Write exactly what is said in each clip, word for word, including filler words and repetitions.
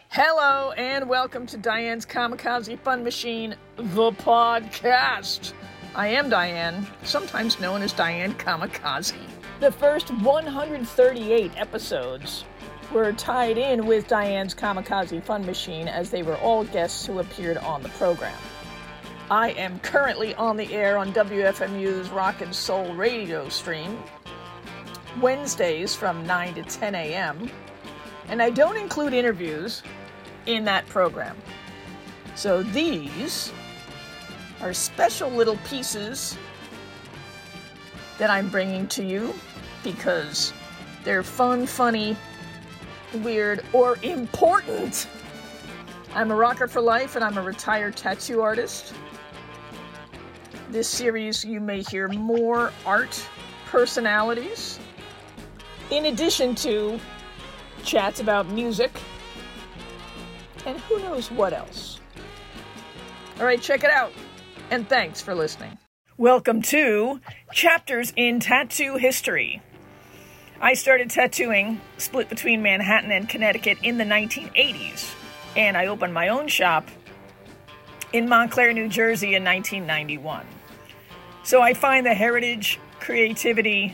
Hello and welcome to Diane's Kamikaze Fun Machine, the podcast. I am Diane, sometimes known as Diane Kamikaze. The first one hundred thirty-eight episodes were tied in with Diane's Kamikaze Fun Machine as they were all guests who appeared on the program. I am currently on the air on W F M U's Rock and Soul radio stream, Wednesdays from nine to ten a.m., and I don't include interviews in that program. So these are special little pieces that I'm bringing to you because they're fun, funny, weird, or important. I'm a rocker for life and I'm a retired tattoo artist. This series you may hear more art personalities in addition to chats about music and who knows what else. All right, check it out. And thanks for listening. Welcome to Chapters in Tattoo History. I started tattooing, split between Manhattan and Connecticut, in the nineteen eighties. And I opened my own shop in Montclair, New Jersey in nineteen ninety-one. So I find the heritage, creativity,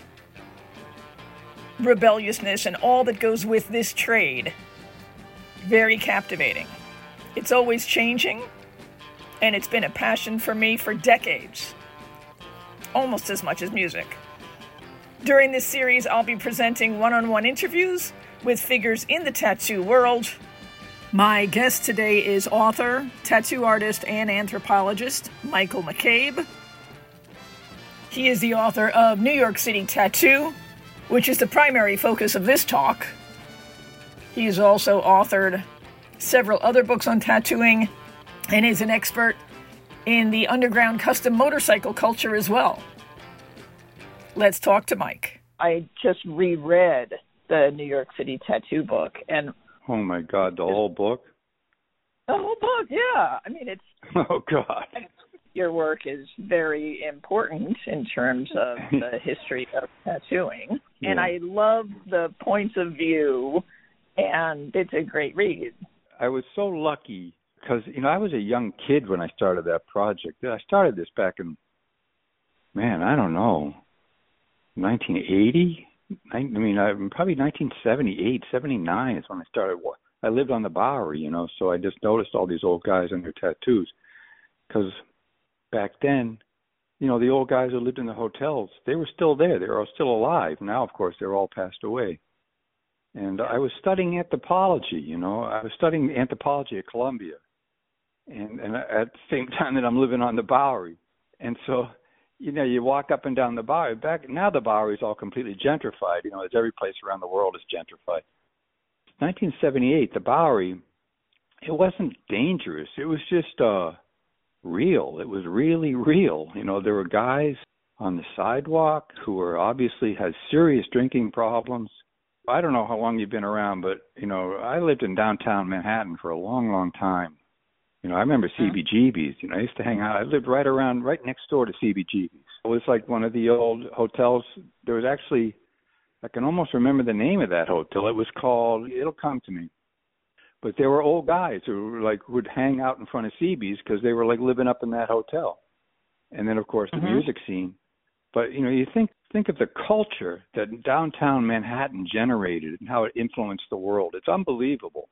rebelliousness, and all that goes with this trade very captivating. It's always changing, and it's been a passion for me for decades, almost as much as music. During this series, I'll be presenting one-on-one interviews with figures in the tattoo world. My guest today is author, tattoo artist, and anthropologist Michael McCabe. He is the author of New York City Tattoo, which is the primary focus of this talk. He has also authored several other books on tattooing and is an expert in the underground custom motorcycle culture as well. Let's talk to Mike. I just reread the New York City Tattoo book, and oh my God, the whole book? The whole book, yeah. I mean, it's... Oh, God. Your work is very important in terms of the history of tattooing. Yeah. And I love the points of view, and it's a great read. I was so lucky because, you know, I was a young kid when I started that project. I started this back in, man, I don't know, nineteen eighty? I, I mean, I, probably nineteen seventy-eight, seventy-nine is when I started. I lived on the Bowery, you know, so I just noticed all these old guys and their tattoos. Because back then, you know, the old guys who lived in the hotels, they were still there. They were still alive. Now, of course, they're all passed away. And I was studying anthropology, you know. I was studying anthropology at Columbia. And, and at the same time that I'm living on the Bowery. And so, you know, you walk up and down the Bowery. Back now the Bowery is all completely gentrified, you know, as every place around the world is gentrified. nineteen seventy-eight, the Bowery, it wasn't dangerous. It was just uh, real. It was really real. You know, there were guys on the sidewalk who were obviously had serious drinking problems. I don't know how long you've been around, but, you know, I lived in downtown Manhattan for a long, long time. You know, I remember C B G B's. You know, I used to hang out. I lived right around, right next door to C B G B's. It was like one of the old hotels. There was actually, I can almost remember the name of that hotel. It was called, it'll come to me. But there were old guys who were like would hang out in front of C B's because they were like living up in that hotel. And then, of course, the mm-hmm. music scene. But, you know, you think think of the culture that downtown Manhattan generated and how it influenced the world. It's unbelievable.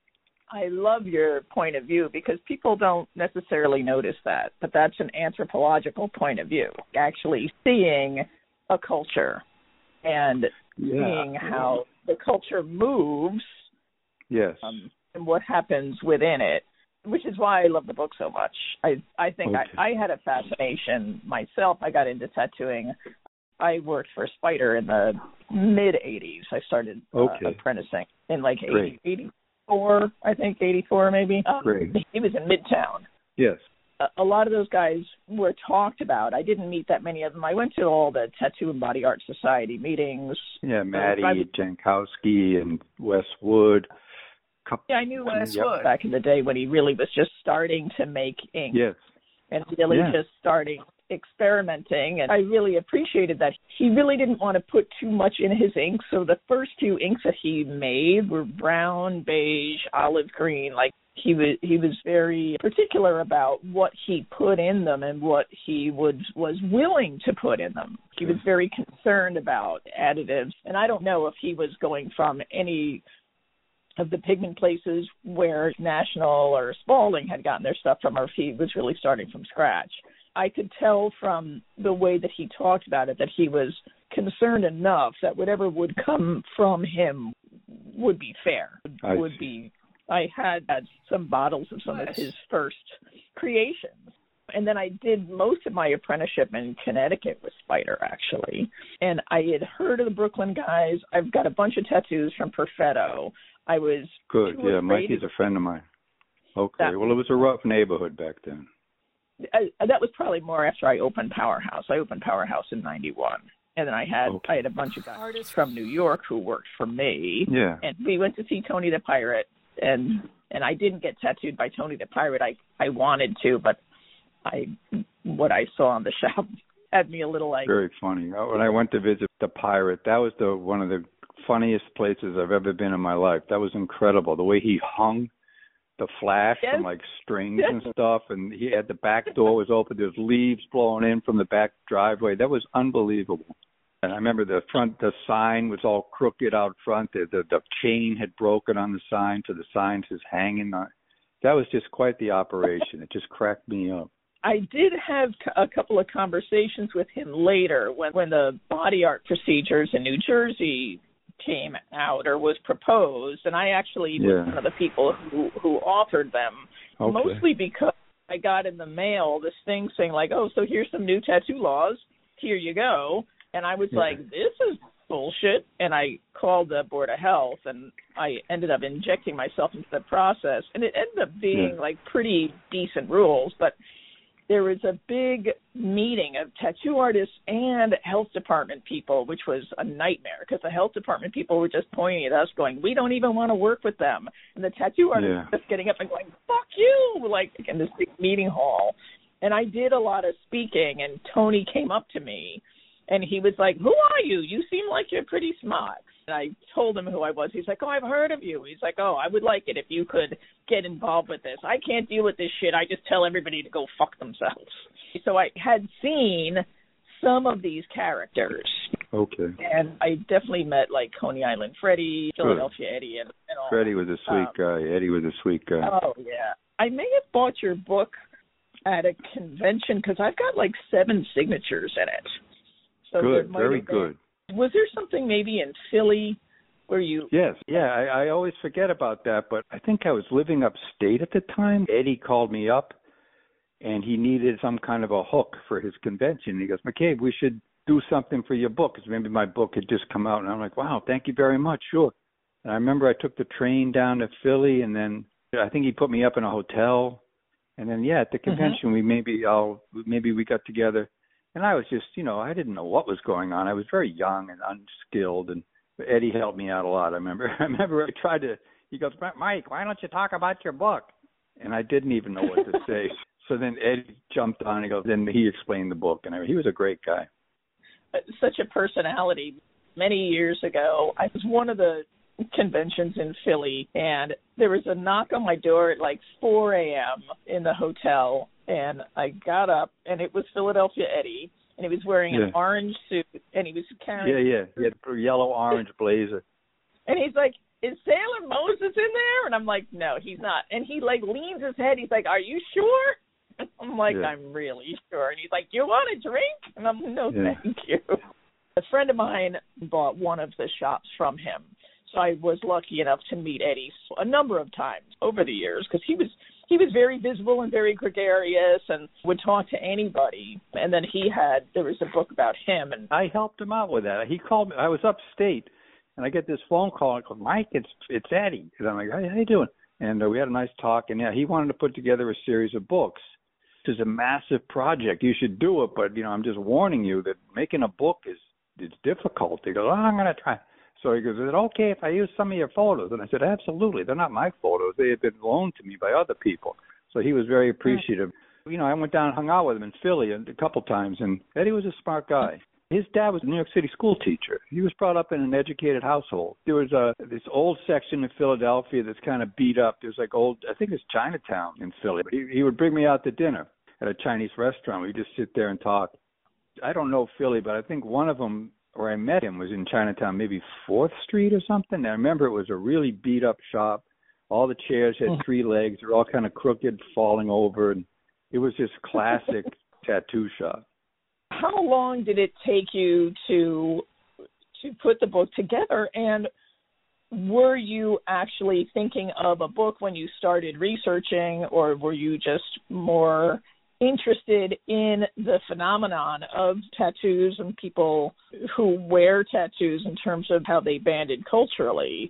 I love your point of view because people don't necessarily notice that, but that's an anthropological point of view, actually seeing a culture and yeah. seeing how the culture moves yes. um, and what happens within it, which is why I love the book so much. I, I think okay. I, I had a fascination myself. I got into tattooing. I worked for Spider in the mid-eighties. I started uh, okay. apprenticing in like eighty, eighty-four, I think, eighty-four maybe. Great. Um, he was in Midtown. Yes. A, a lot of those guys were talked about. I didn't meet that many of them. I went to all the Tattoo and Body Art Society meetings. Yeah, Maddie, uh, Jankowski, and Wes Wood. Couple, yeah, I knew Wes yep. Wood back in the day when he really was just starting to make ink. Yes. And really yeah. just starting experimenting, and I really appreciated that. He really didn't want to put too much in his ink, so the first few inks that he made were brown, beige, olive green. Like he was, he was very particular about what he put in them and what he would was willing to put in them. He was very concerned about additives, and I don't know if he was going from any of the pigment places where National or Spalding had gotten their stuff from, or if he was really starting from scratch. I could tell from the way that he talked about it that he was concerned enough that whatever would come from him would be fair, I would see. be. I had, had some bottles of some Nice. of his first creations. And then I did most of my apprenticeship in Connecticut with Spider, actually. And I had heard of the Brooklyn guys. I've got a bunch of tattoos from Perfetto. I was Good. too Yeah, afraid Mikey's of- a friend of mine. Okay. That- Well, it was a rough neighborhood back then. I, that was probably more after I opened Powerhouse. I opened Powerhouse in ninety-one. And then I had Okay. I had a bunch of guys Artists. from New York who worked for me. Yeah. And we went to see Tony the Pirate, and and I didn't get tattooed by Tony the Pirate. I, I wanted to, but I what I saw on the shop had me a little like, Very funny. Uh, When I went to visit the Pirate, that was the one of the funniest places I've ever been in my life. That was incredible. The way he hung the flash Yes. from like strings and stuff, and he had the back door was open. There was leaves blowing in from the back driveway. That was unbelievable. And I remember the front, the sign was all crooked out front. The the, the chain had broken on the sign, so the sign was hanging on. That was just quite the operation. It just cracked me up. I did have c- a couple of conversations with him later when, when the body art procedures in New Jersey came out or was proposed, and I actually Yeah. was one of the people who, who authored them, Okay. mostly because I got in the mail this thing saying like, oh, so here's some new tattoo laws. Here you go. And I was Yeah. like, this is bullshit. And I called the Board of Health, and I ended up injecting myself into the process. And it ended up being Yeah. like pretty decent rules, but there was a big meeting of tattoo artists and health department people, which was a nightmare because the health department people were just pointing at us going, we don't even want to work with them. And the tattoo artists Yeah. were just getting up and going, fuck you, like in this big meeting hall. And I did a lot of speaking, and Tony came up to me, and he was like, who are you? You seem like you're pretty smart. And I told him who I was. He's like, oh, I've heard of you. He's like, oh, I would like it if you could get involved with this. I can't deal with this shit. I just tell everybody to go fuck themselves. So I had seen some of these characters. Okay. And I definitely met, like, Coney Island Freddie, Philadelphia Eddie, and, and all Freddie was a sweet Um, guy. Eddie was a sweet guy. Oh, yeah. I may have bought your book at a convention because I've got, like, seven signatures in it. So there Good. might Very have been- good. Was there something maybe in Philly where you... Yes, yeah, I, I always forget about that, but I think I was living upstate at the time. Eddie called me up, and he needed some kind of a hook for his convention. He goes, McCabe, we should do something for your book, because maybe my book had just come out, and I'm like, wow, thank you very much, sure. And I remember I took the train down to Philly, and then I think he put me up in a hotel, and then, yeah, at the convention, mm-hmm. we maybe I'll, maybe we got together. And I was just, you know, I didn't know what was going on. I was very young and unskilled, and Eddie helped me out a lot. I remember, I remember I tried to, he goes, Mike, why don't you talk about your book? And I didn't even know what to say. So then Eddie jumped on and he goes, then he explained the book, and he was a great guy. Such a personality. Many years ago, I was one of the conventions in Philly, and there was a knock on my door at like four a.m. in the hotel. And I got up, and it was Philadelphia Eddie, and he was wearing yeah. an orange suit, and he was carrying... Yeah, yeah, he had a yellow-orange blazer. And he's like, is Sailor Moses in there? And I'm like, no, he's not. And he, like, leans his head. He's like, are you sure? And I'm like, yeah. I'm really sure. And he's like, you want a drink? And I'm like, no, yeah. thank you. A friend of mine bought one of the shops from him. So I was lucky enough to meet Eddie a number of times over the years because he was... He was very visible and very gregarious and would talk to anybody. And then he had, there was a book about him. And I helped him out with that. He called me, I was upstate, and I get this phone call. I go, Mike, it's it's Eddie. And I'm like, hey, how you doing? And uh, we had a nice talk. And, yeah, he wanted to put together a series of books. This is a massive project. You should do it, but, you know, I'm just warning you that making a book is it's difficult. He goes, oh, I'm going to try. So he goes, is it okay if I use some of your photos? And I said, absolutely. They're not my photos. They had been loaned to me by other people. So he was very appreciative. You know, I went down and hung out with him in Philly a couple times, and Eddie was a smart guy. His dad was a New York City school teacher. He was brought up in an educated household. There was a this old section in Philadelphia that's kind of beat up. There's like old, I think it's Chinatown in Philly. He, he would bring me out to dinner at a Chinese restaurant. We'd just sit there and talk. I don't know Philly, but I think one of them where I met him was in Chinatown, maybe fourth Street or something. And I remember it was a really beat up shop. All the chairs had three legs. They were all kind of crooked, falling over. And it was just classic tattoo shop. How long did it take you to to put the book together, and were you actually thinking of a book when you started researching, or were you just more interested in the phenomenon of tattoos and people who wear tattoos in terms of how they banded culturally?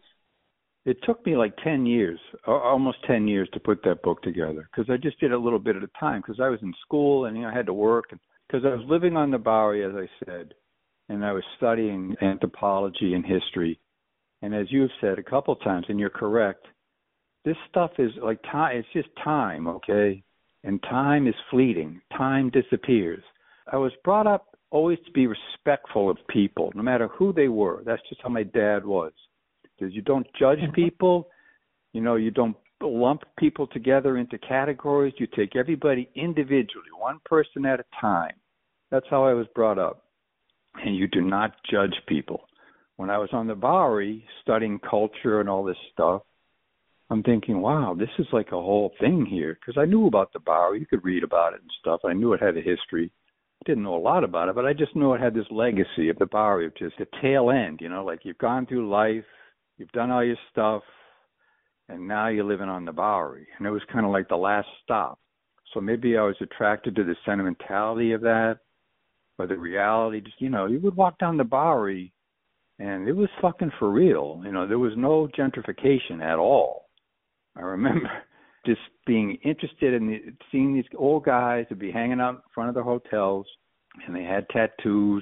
It took me like ten years, almost ten years to put that book together, because I just did a little bit at a time, because I was in school and you know, I had to work, and because I was living on the Bowery, as I said, and I was studying anthropology and history. And as you've said a couple of times, and you're correct, this stuff is like time. It's just time, okay? And time is fleeting. Time disappears. I was brought up always to be respectful of people, no matter who they were. That's just how my dad was. Because you don't judge people. You know, you don't lump people together into categories. You take everybody individually, one person at a time. That's how I was brought up. And you do not judge people. When I was on the Bowery studying culture and all this stuff, I'm thinking, wow, this is like a whole thing here. Because I knew about the Bowery. You could read about it and stuff. I knew it had a history. I didn't know a lot about it, but I just knew it had this legacy of the Bowery, which is the tail end, you know, like you've gone through life, you've done all your stuff, and now you're living on the Bowery. And it was kind of like the last stop. So maybe I was attracted to the sentimentality of that, or the reality. Just, you know, you would walk down the Bowery, and it was fucking for real. You know, there was no gentrification at all. I remember just being interested in the, seeing these old guys would be hanging out in front of the hotels, and they had tattoos.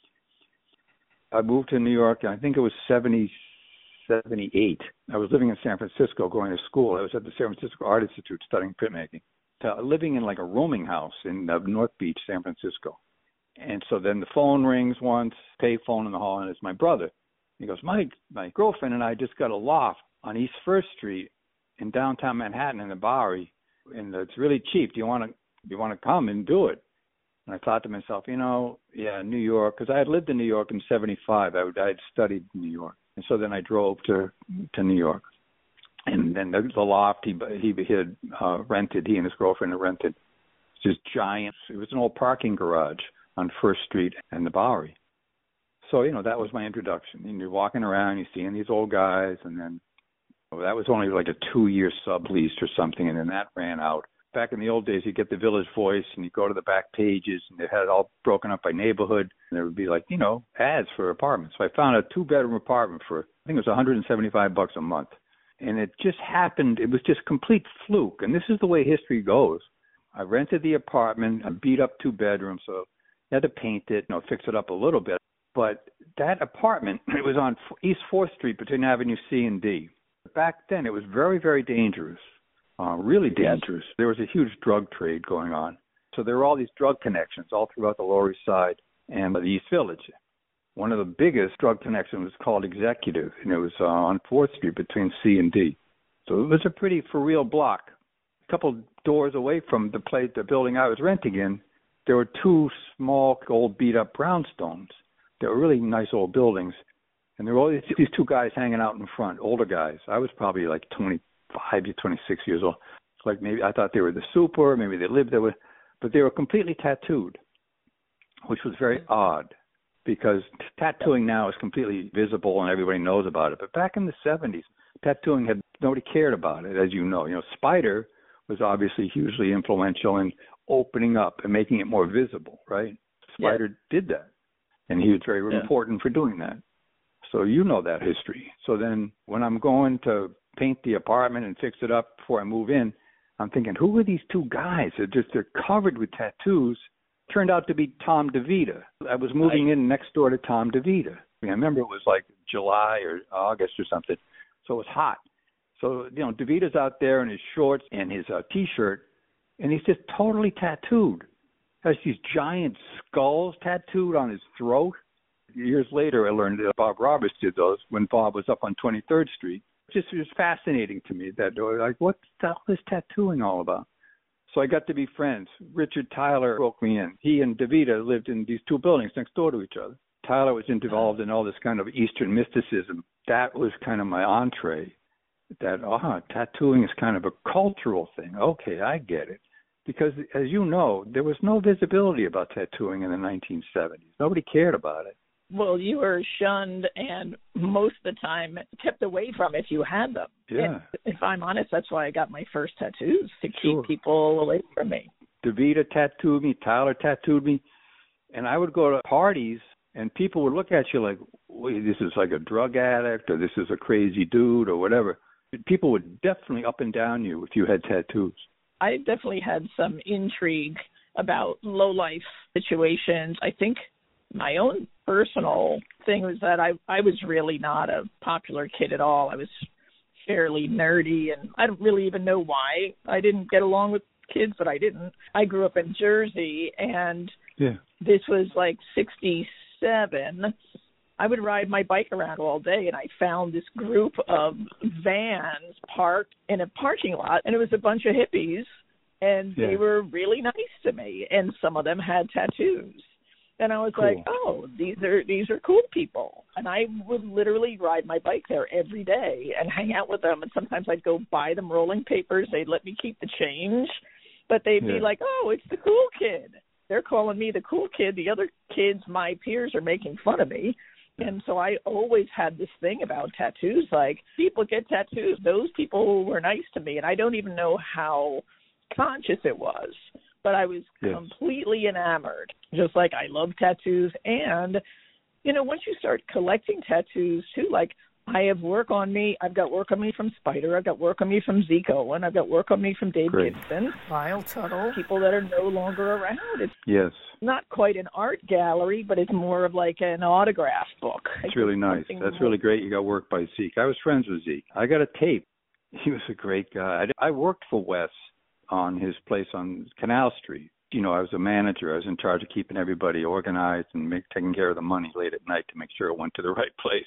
I moved to New York, and I think it was seventy seventy-eight. I was living in San Francisco going to school. I was at the San Francisco Art Institute studying printmaking, uh, living in like a rooming house in uh, North Beach, San Francisco. And so then the phone rings once, pay phone in the hall, and it's my brother. He goes, Mike, my girlfriend and I just got a loft on East First Street in downtown Manhattan in the Bowery, and it's really cheap. Do you want to do you want to come and do it? And I thought to myself, you know, yeah, New York, because I had lived in New York in seventy-five. I, I had studied in New York. And so then I drove to to New York, and then the, the loft he he, he had uh, rented. He and his girlfriend had rented. It's just giant. It was an old parking garage on First Street and the Bowery. So you know that was my introduction. And you're walking around, you're seeing these old guys, and then well, that was only like a two-year sublease or something, and then that ran out. Back in the old days, you get the Village Voice, and you go to the back pages, and they had it all broken up by neighborhood, and there would be like, you know, ads for apartments. So I found a two-bedroom apartment for, I think it was one hundred seventy-five bucks a month. And it just happened, it was just complete fluke. And this is the way history goes. I rented the apartment, I beat up two bedrooms, so I had to paint it, you know, fix it up a little bit. But that apartment, it was on East fourth Street between Avenue C and D. Back then, it was very, very dangerous. Uh, really dangerous. There was a huge drug trade going on. So there were all these drug connections all throughout the Lower East Side and the East Village. One of the biggest drug connections was called Executive, and it was uh, on fourth Street between C and D. So it was a pretty for real block. A couple doors away from the place, the building I was renting in, there were two small old beat-up brownstones. They were really nice old buildings. And there were always these two guys hanging out in front, older guys. I was probably like twenty-five to twenty-six years old. It's like maybe I thought they were the super, maybe they lived there, but they were completely tattooed, which was very odd because tattooing now is completely visible and everybody knows about it. But back in the seventies, tattooing had nobody cared about it, as you know. You know, Spider was obviously hugely influential in opening up and making it more visible, right? Spider yeah. did that, and he was very yeah. important for doing that. So you know that history. So then when I'm going to paint the apartment and fix it up before I move in, I'm thinking, who are these two guys? They're just they're covered with tattoos. Turned out to be Tom DeVita. I was moving I, in next door to Tom DeVita. I remember it was like July or August or something, so it was hot. So, you know, DeVita's out there in his shorts and his uh, T-shirt, and he's just totally tattooed. Has these giant skulls tattooed on his throat. Years later, I learned that Bob Roberts did those when Bob was up on twenty-third Street. It just was fascinating to me that, like, what's all this tattooing all about? So I got to be friends. Richard Tyler broke me in. He and DeVita lived in these two buildings next door to each other. Tyler was involved in all this kind of Eastern mysticism. That was kind of my entree. That, ah, tattooing is kind of a cultural thing. Okay, I get it. Because, as you know, there was no visibility about tattooing in the nineteen seventies. Nobody cared about it. Well, you were shunned and most of the time kept away from if you had them. Yeah. And if I'm honest, that's why I got my first tattoos, to keep Sure. people away from me. DeVita tattooed me. Tyler tattooed me. And I would go to parties, and people would look at you like, wait, this is like a drug addict, or this is a crazy dude, or whatever. People would definitely up and down you if you had tattoos. I definitely had some intrigue about low-life situations. I think my own personal thing was that I, I was really not a popular kid at all. I was fairly nerdy, and I don't really even know why I didn't get along with kids, but I didn't. I grew up in Jersey, and yeah. This was like sixty-seven. I would ride my bike around all day, and I found this group of vans parked in a parking lot, and it was a bunch of hippies, and yeah. they were really nice to me, and some of them had tattoos. And I was cool. like, oh, these are these are cool people. And I would literally ride my bike there every day and hang out with them, and sometimes I'd go buy them rolling papers. They'd let me keep the change, but they'd yeah. be like, oh, it's the cool kid. They're calling me the cool kid. The other kids, my peers, are making fun of me. And so I always had this thing about tattoos, like, people get tattoos. Those people were nice to me, and I don't even know how conscious it was, but I was yes. completely enamored, just like I love tattoos. And, you know, once you start collecting tattoos, too, like, I have work on me. I've got work on me from Spider. I've got work on me from Zeke Owen. I've got work on me from Dave Great. Gibson. Lyle Tuttle. People that are no longer around. It's yes. not quite an art gallery, but it's more of like an autograph book. It's really nice. That's really great. You got work by Zeke. I was friends with Zeke. I got a tape. He was a great guy. I worked for Wes on his place on Canal Street. You know, I was a manager. I was in charge of keeping everybody organized and make, taking care of the money late at night to make sure it went to the right place.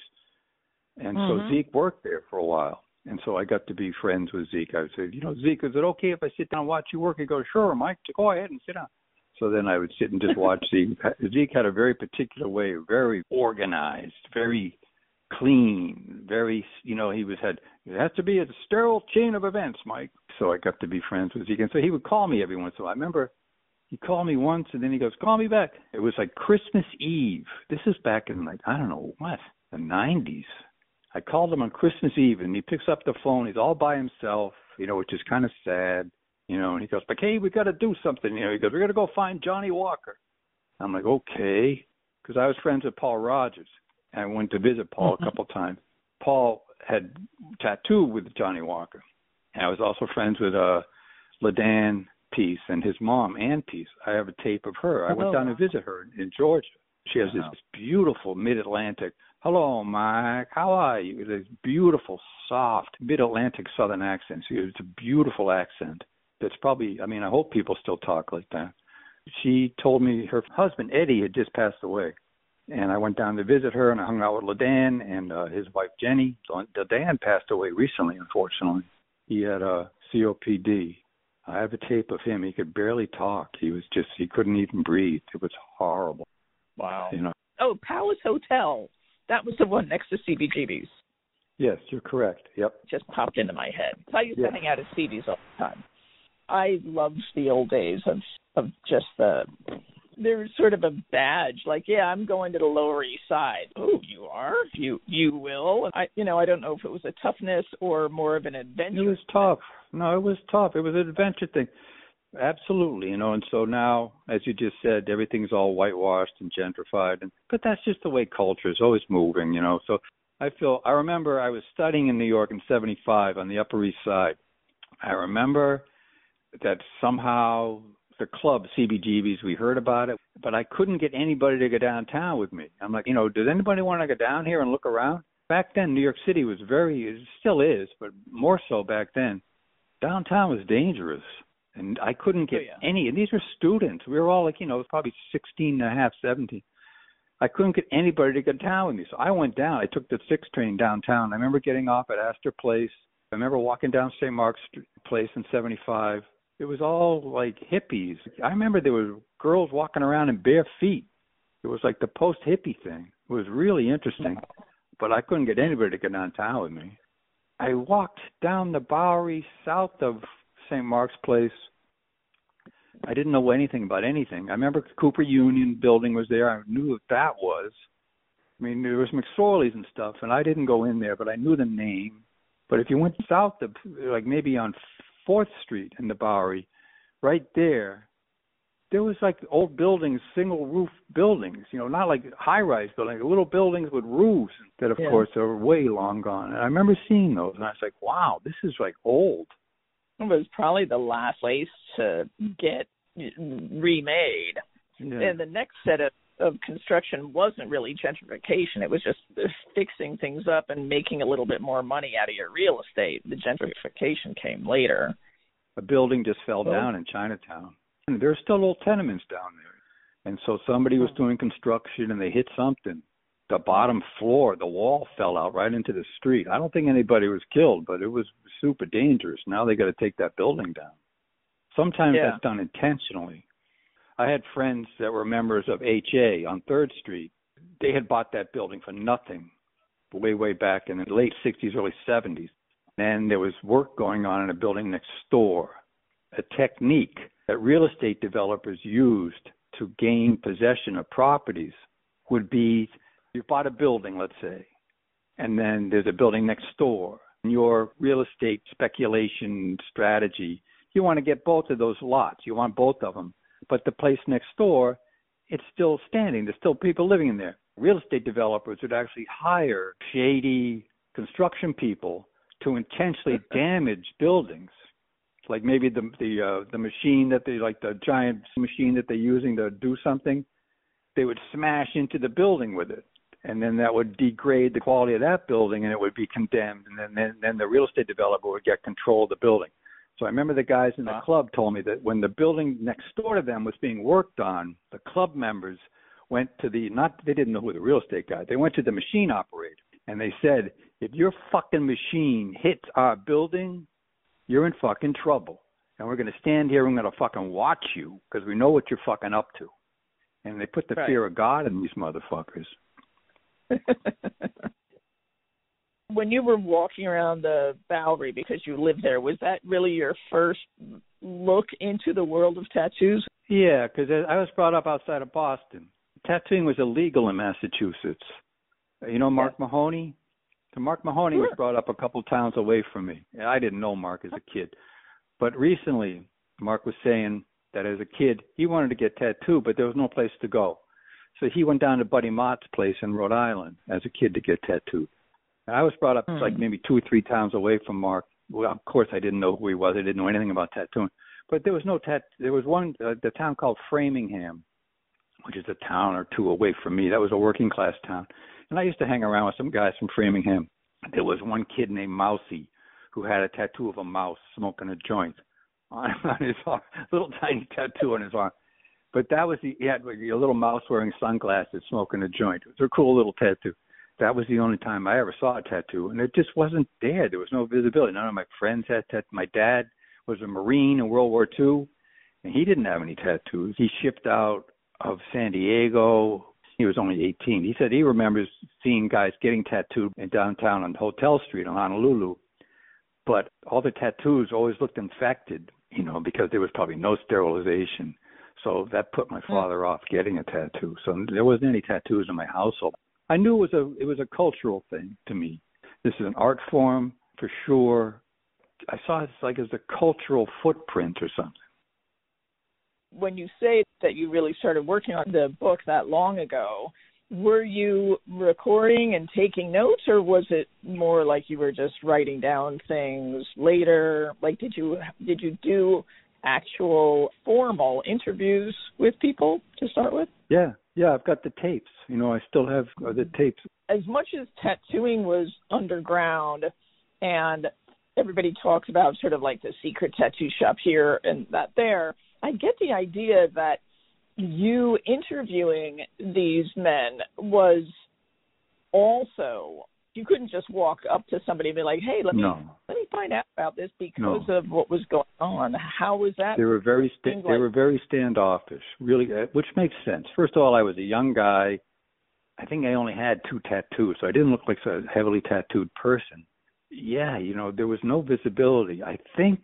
And mm-hmm. so Zeke worked there for a while. And so I got to be friends with Zeke. I said, you know, Zeke, is it okay if I sit down and watch you work? He goes, sure, Mike, go ahead and sit down. So then I would sit and just watch Zeke. Zeke had a very particular way, very organized, very clean, very, you know, he was had, it has to be a sterile chain of events, Mike. So I got to be friends with Zeke. And so he would call me every once in a while. I remember he called me once, and then he goes, call me back. It was like Christmas Eve. This is back in, like, I don't know what, the nineties. I called him on Christmas Eve, and he picks up the phone. He's all by himself, you know, which is kind of sad, you know, and he goes, but hey, we got to do something. You know, he goes, we're going to go find Johnny Walker. I'm like, okay, because I was friends with Paul Rogers. And I went to visit Paul mm-hmm. a couple times. Paul had tattooed with Johnny Walker. And I was also friends with uh, LaDanne Peace and his mom, Ann Peace. I have a tape of her. I went down to visit her in Georgia. She has wow. this beautiful mid-Atlantic, hello, Mike, how are you? This beautiful, soft, mid-Atlantic Southern accent. So it's a beautiful accent. That's probably, I mean, I hope people still talk like that. She told me her husband, Eddie, had just passed away. And I went down to visit her, and I hung out with LaDanne and uh, his wife, Jenny. LaDanne passed away recently, unfortunately. He had a C O P D. I have a tape of him. He could barely talk. He was just, he couldn't even breathe. It was horrible. Wow. You know. Oh, Palace Hotel. That was the one next to C B G B's. Yes, you're correct. Yep. Just popped into my head. I used yes. to hang out at C B's all the time. I loved the old days of of just the, there was sort of a badge, like, yeah, I'm going to the Lower East Side. Oh, you are? You you will? I, you know, I don't know if it was a toughness or more of an adventure. It was tough. No, it was tough. It was an adventure thing. Absolutely, you know, and so now, as you just said, everything's all whitewashed and gentrified, and but that's just the way culture is always moving, you know. So I feel, I remember I was studying in New York in seventy-five on the Upper East Side. I remember that somehow the club, C B G B's, we heard about it, but I couldn't get anybody to go downtown with me. I'm like, you know, does anybody want to go down here and look around? Back then, New York City was very, it still is, but more so back then, downtown was dangerous. And I couldn't get oh, yeah. any. And these were students. We were all like, you know, probably sixteen and a half, seventeen. I couldn't get anybody to get down with me. So I went down. I took the six train downtown. I remember getting off at Astor Place. I remember walking down Saint Mark's Place in seventy-five. It was all like hippies. I remember there were girls walking around in bare feet. It was like the post-hippie thing. It was really interesting. But I couldn't get anybody to get downtown with me. I walked down the Bowery south of Saint Mark's Place. I didn't know anything about anything. I remember Cooper Union building was there. I knew what that was. I mean, there was McSorley's and stuff, and I didn't go in there, but I knew the name. But if you went south of, like maybe on fourth Street in the Bowery, right there, there was like old buildings, single roof buildings, you know, not like high-rise buildings, little buildings with roofs that, of yeah. course, are way long gone. And I remember seeing those, and I was like, wow, this is like old. It was probably the last place to get remade. Yeah. And the next set of, of construction wasn't really gentrification. It was just fixing things up and making a little bit more money out of your real estate. The gentrification came later. A building just fell oh. down in Chinatown. And there's still old tenements down there. And so somebody was doing construction and they hit something. The bottom floor, the wall fell out right into the street. I don't think anybody was killed, but it was super dangerous. Now they got to take that building down. Sometimes yeah. that's done intentionally. I had friends that were members of H A on third Street. They had bought that building for nothing way, way back in the late sixties, early seventies. And there was work going on in a building next door, a technique that real estate developers used to gain possession of properties would be, you bought a building, let's say, and then there's a building next door. In your real estate speculation strategy, you want to get both of those lots. You want both of them. But the place next door, it's still standing. There's still people living in there. Real estate developers would actually hire shady construction people to intentionally damage buildings. Like maybe the the uh, the machine that they, like the giant machine that they're using to do something, they would smash into the building with it. And then that would degrade the quality of that building and it would be condemned. And then, then, then the real estate developer would get control of the building. So I remember the guys in the club told me that when the building next door to them was being worked on, the club members went to the, not, they didn't know who the real estate guy, they went to the machine operator and they said, if your fucking machine hits our building, you're in fucking trouble. And we're going to stand here and we're going to fucking watch you because we know what you're fucking up to. And they put the right. fear of God in these motherfuckers. When you were walking around the Bowery because you lived there, was that really your first look into the world of tattoos? Yeah, because I was brought up outside of Boston. Tattooing was illegal in Massachusetts. You know Mark yeah. Mahoney? So Mark Mahoney sure. was brought up a couple towns away from me. I didn't know Mark as a kid. But recently, Mark was saying that as a kid, he wanted to get tattooed, but there was no place to go. So he went down to Buddy Mott's place in Rhode Island as a kid to get tattooed. I was brought up mm. like maybe two or three towns away from Mark. Well, of course, I didn't know who he was. I didn't know anything about tattooing. But there was no tat. There was one, uh, the town called Framingham, which is a town or two away from me. That was a working class town. And I used to hang around with some guys from Framingham. There was one kid named Mousy who had a tattoo of a mouse smoking a joint on, on his arm, little tiny tattoo on his arm. But that was the, he had a little mouse wearing sunglasses smoking a joint. It was a cool little tattoo. That was the only time I ever saw a tattoo, and it just wasn't there. There was no visibility. None of my friends had tattoos. My dad was a Marine in World War Two, and he didn't have any tattoos. He shipped out of San Diego. He was only eighteen. He said he remembers seeing guys getting tattooed in downtown on Hotel Street in Honolulu, but all the tattoos always looked infected, you know, because there was probably no sterilization. So that put my father off getting a tattoo. So there wasn't any tattoos in my household. I knew it was a it was a cultural thing to me. This is an art form for sure. I saw it like as a cultural footprint or something. When you say that you really started working on the book that long ago, were you recording and taking notes, or was it more like you were just writing down things later? Like, did you did you do actual formal interviews with people to start with? Yeah. Yeah, I've got the tapes. You know, I still have uh, the tapes. As much as tattooing was underground and everybody talks about sort of like the secret tattoo shop here and that there. I get the idea that you interviewing these men was also, you couldn't just walk up to somebody and be like, hey, let me no. let me find out about this because no. of what was going on. How was that? They were very sta- they like- were very standoffish, really, which makes sense. First of all, I was a young guy. I think I only had two tattoos, so I didn't look like a heavily tattooed person. Yeah, you know, there was no visibility. I think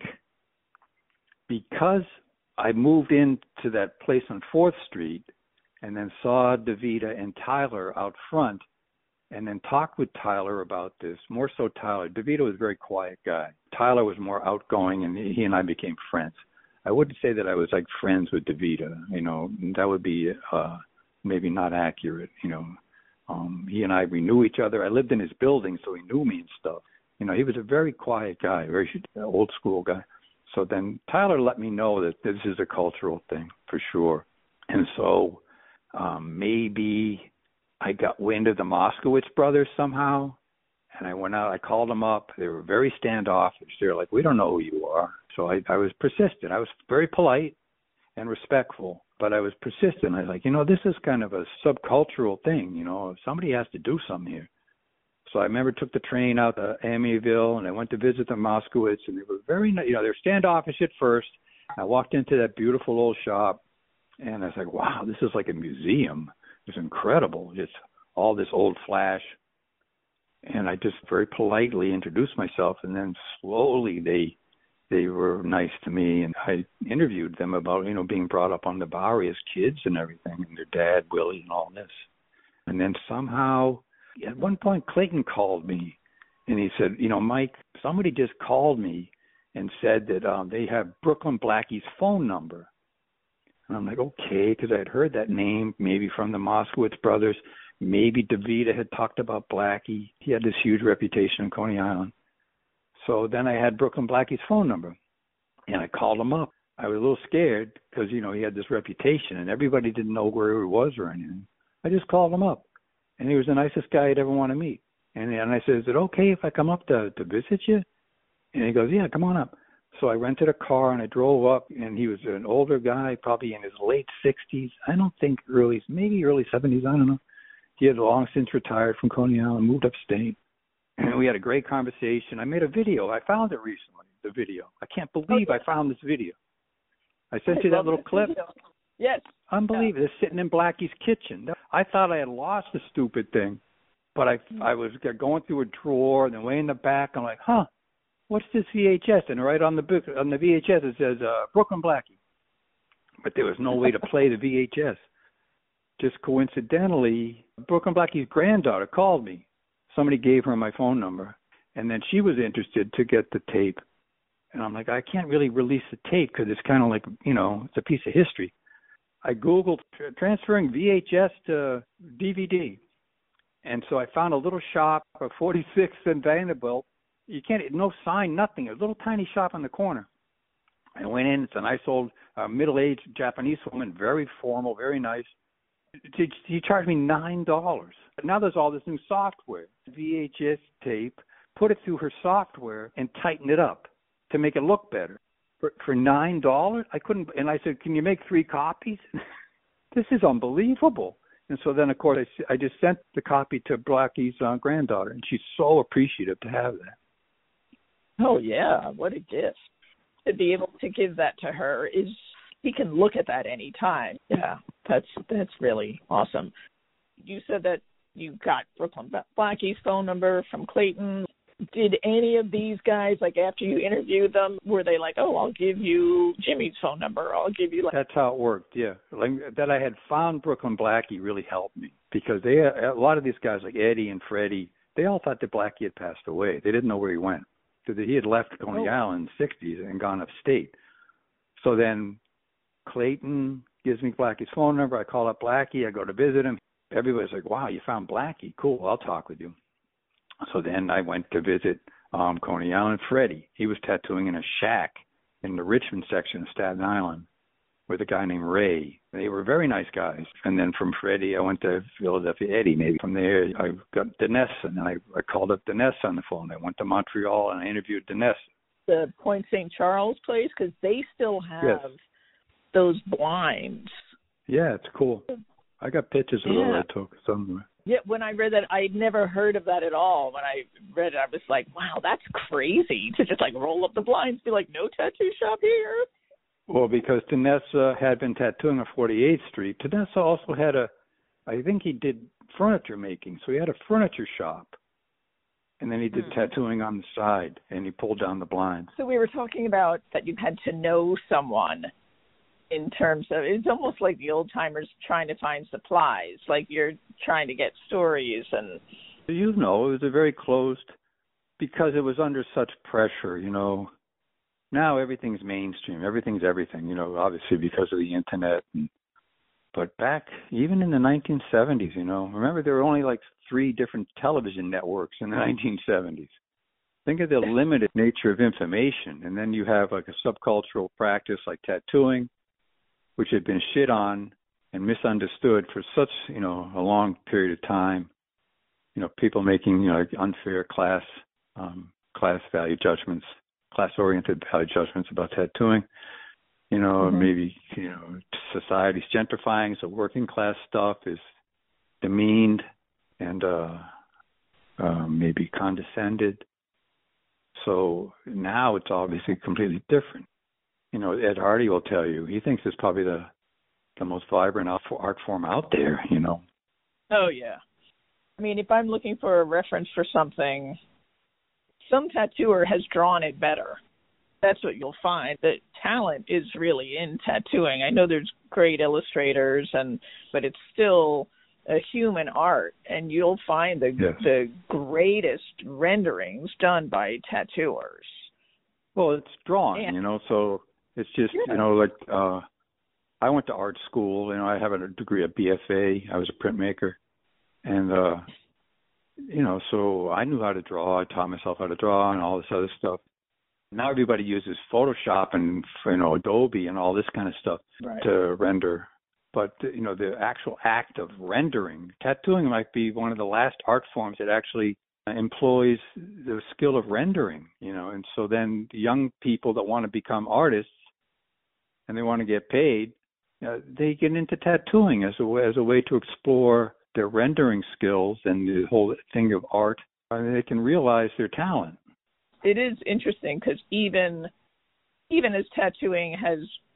because I moved into that place on fourth Street and then saw DeVita and Tyler out front and then talked with Tyler about this, more so Tyler. DeVita was a very quiet guy. Tyler was more outgoing, and he and I became friends. I wouldn't say that I was like friends with DeVita. You know, that would be uh, maybe not accurate, you know. Um, he and I, we knew each other. I lived in his building, so he knew me and stuff. You know, he was a very quiet guy, very old school guy. So then Tyler let me know that this is a cultural thing for sure. And so um, maybe I got wind of the Moskowitz brothers somehow, and I went out, I called them up. They were very standoffish. They were like, we don't know who you are. So I, I was persistent. I was very polite and respectful, but I was persistent. I was like, you know, this is kind of a subcultural thing. You know, somebody has to do something here. So I remember took the train out to Amityville, and I went to visit the Moskowitz, and they were very, you know, they were standoffish at first. I walked into that beautiful old shop, and I was like, wow, this is like a museum. It's incredible. It's all this old flash. And I just very politely introduced myself, and then slowly they they were nice to me, and I interviewed them about, you know, being brought up on the Bowery as kids and everything, and their dad, Willie, and all this. And then somehow, at one point, Clayton called me, and he said, you know, Mike, somebody just called me and said that um, they have Brooklyn Blackie's phone number. And I'm like, okay, because I had heard that name maybe from the Moskowitz brothers. Maybe DeVita had talked about Blackie. He had this huge reputation in Coney Island. So then I had Brooklyn Blackie's phone number, and I called him up. I was a little scared because, you know, he had this reputation, and everybody didn't know where he was or anything. I just called him up, and he was the nicest guy I'd ever want to meet. And, and I said, is it okay if I come up to, to visit you? And he goes, yeah, come on up. So I rented a car, and I drove up, and he was an older guy, probably in his late sixties. I don't think early, maybe early seventies, I don't know. He had long since retired from Coney Island, moved upstate. And we had a great conversation. I made a video. I found it recently, the video. I can't believe okay. I found this video. I sent I you that little clip. Video. Yes. Unbelievable. Yeah. It's sitting in Blackie's kitchen. I thought I had lost the stupid thing, but I I was going through a drawer, and then way in the back, I'm like, huh, what's this V H S? And right on the book, on the V H S, it says uh, Brooklyn Blackie. But there was no way to play the V H S. Just coincidentally, Brooklyn Blackie's granddaughter called me. Somebody gave her my phone number, and then she was interested to get the tape. And I'm like, I can't really release the tape because it's kind of like, you know, it's a piece of history. I Googled tra- transferring V H S to D V D. And so I found a little shop at forty-sixth and Vanderbilt. You can't, no sign, nothing. A little tiny shop on the corner. I went in. It's a nice old uh, middle-aged Japanese woman, very formal, very nice. He charged me nine dollars. But now there's all this new software, V H S tape. Put it through her software and tighten it up to make it look better. For, for nine dollars, I couldn't. And I said, "Can you make three copies?" This is unbelievable. And so then, of course, I, I just sent the copy to Blackie's uh, granddaughter, and she's so appreciative to have that. Oh yeah, what a gift! To be able to give that to her is. He can look at that any time. Yeah, that's that's really awesome. You said that you got Brooklyn Blackie's phone number from Clayton. Did any of these guys, like after you interviewed them, were they like, oh, I'll give you Jimmy's phone number, I'll give you... Like... That's how it worked, yeah. Like, that I had found Brooklyn Blackie really helped me because they a lot of these guys like Eddie and Freddie, they all thought that Blackie had passed away. They didn't know where he went. So that he had left Coney oh. Island in the sixties and gone upstate. So then... Clayton gives me Blackie's phone number. I call up Blackie. I go to visit him. Everybody's like, wow, you found Blackie. Cool, I'll talk with you. So then I went to visit um, Coney Island Freddie. He was tattooing in a shack in the Richmond section of Staten Island, with a guy named Ray. They were very nice guys. And then from Freddie, I went to Philadelphia Eddie. Maybe from there, I got Dinesh, and I, I called up Dinesh on the phone. I went to Montreal, and I interviewed Dinesh. The Point Saint Charles place, because they still have yes. those blinds. Yeah, it's cool. I got pictures of yeah. it I took somewhere. Yeah, when I read that, I'd never heard of that at all. When I read it, I was like, wow, that's crazy to just like roll up the blinds, be like, no tattoo shop here. Well, because Tanessa had been tattooing on forty-eighth Street. Tanessa also had a, I think he did furniture making, so he had a furniture shop. And then he did mm. tattooing on the side, and he pulled down the blinds. So we were talking about that you had to know someone in terms of, it's almost like the old timers trying to find supplies, like you're trying to get stories. And you know, it was a very closed, because it was under such pressure, you know. Now everything's mainstream, everything's everything, you know, obviously because of the internet. And, but back, even in the nineteen seventies, you know, remember there were only like three different television networks in the nineteen seventies. Think of the limited nature of information. And then you have like a subcultural practice like tattooing, which had been shit on and misunderstood for such, you know, a long period of time. You know, people making, you know, unfair class, um, class value judgments, class-oriented value judgments about tattooing. You know, mm-hmm. maybe, you know, society's gentrifying, so working class stuff is demeaned and uh, uh, maybe condescended. So now it's obviously completely different. You know, Ed Hardy will tell you, he thinks it's probably the the most vibrant art form out there, you know. Oh, yeah. I mean, if I'm looking for a reference for something, some tattooer has drawn it better. That's what you'll find. The talent is really in tattooing. I know there's great illustrators, and but it's still a human art, and you'll find the yes. the greatest renderings done by tattooers. Well, it's drawn, and, you know, so it's just, yeah. you know, like uh, I went to art school. You know, I have a degree at B F A. I was a printmaker. And, uh, you know, so I knew how to draw. I taught myself how to draw and all this other stuff. Now everybody uses Photoshop and, you know, Adobe and all this kind of stuff right. to render. But, you know, the actual act of rendering, tattooing might be one of the last art forms that actually employs the skill of rendering, you know. And so then the young people that want to become artists and they want to get paid, uh, they get into tattooing as a way, as a way to explore their rendering skills and the whole thing of art. I mean, they can realize their talent. It is interesting because even even as tattooing has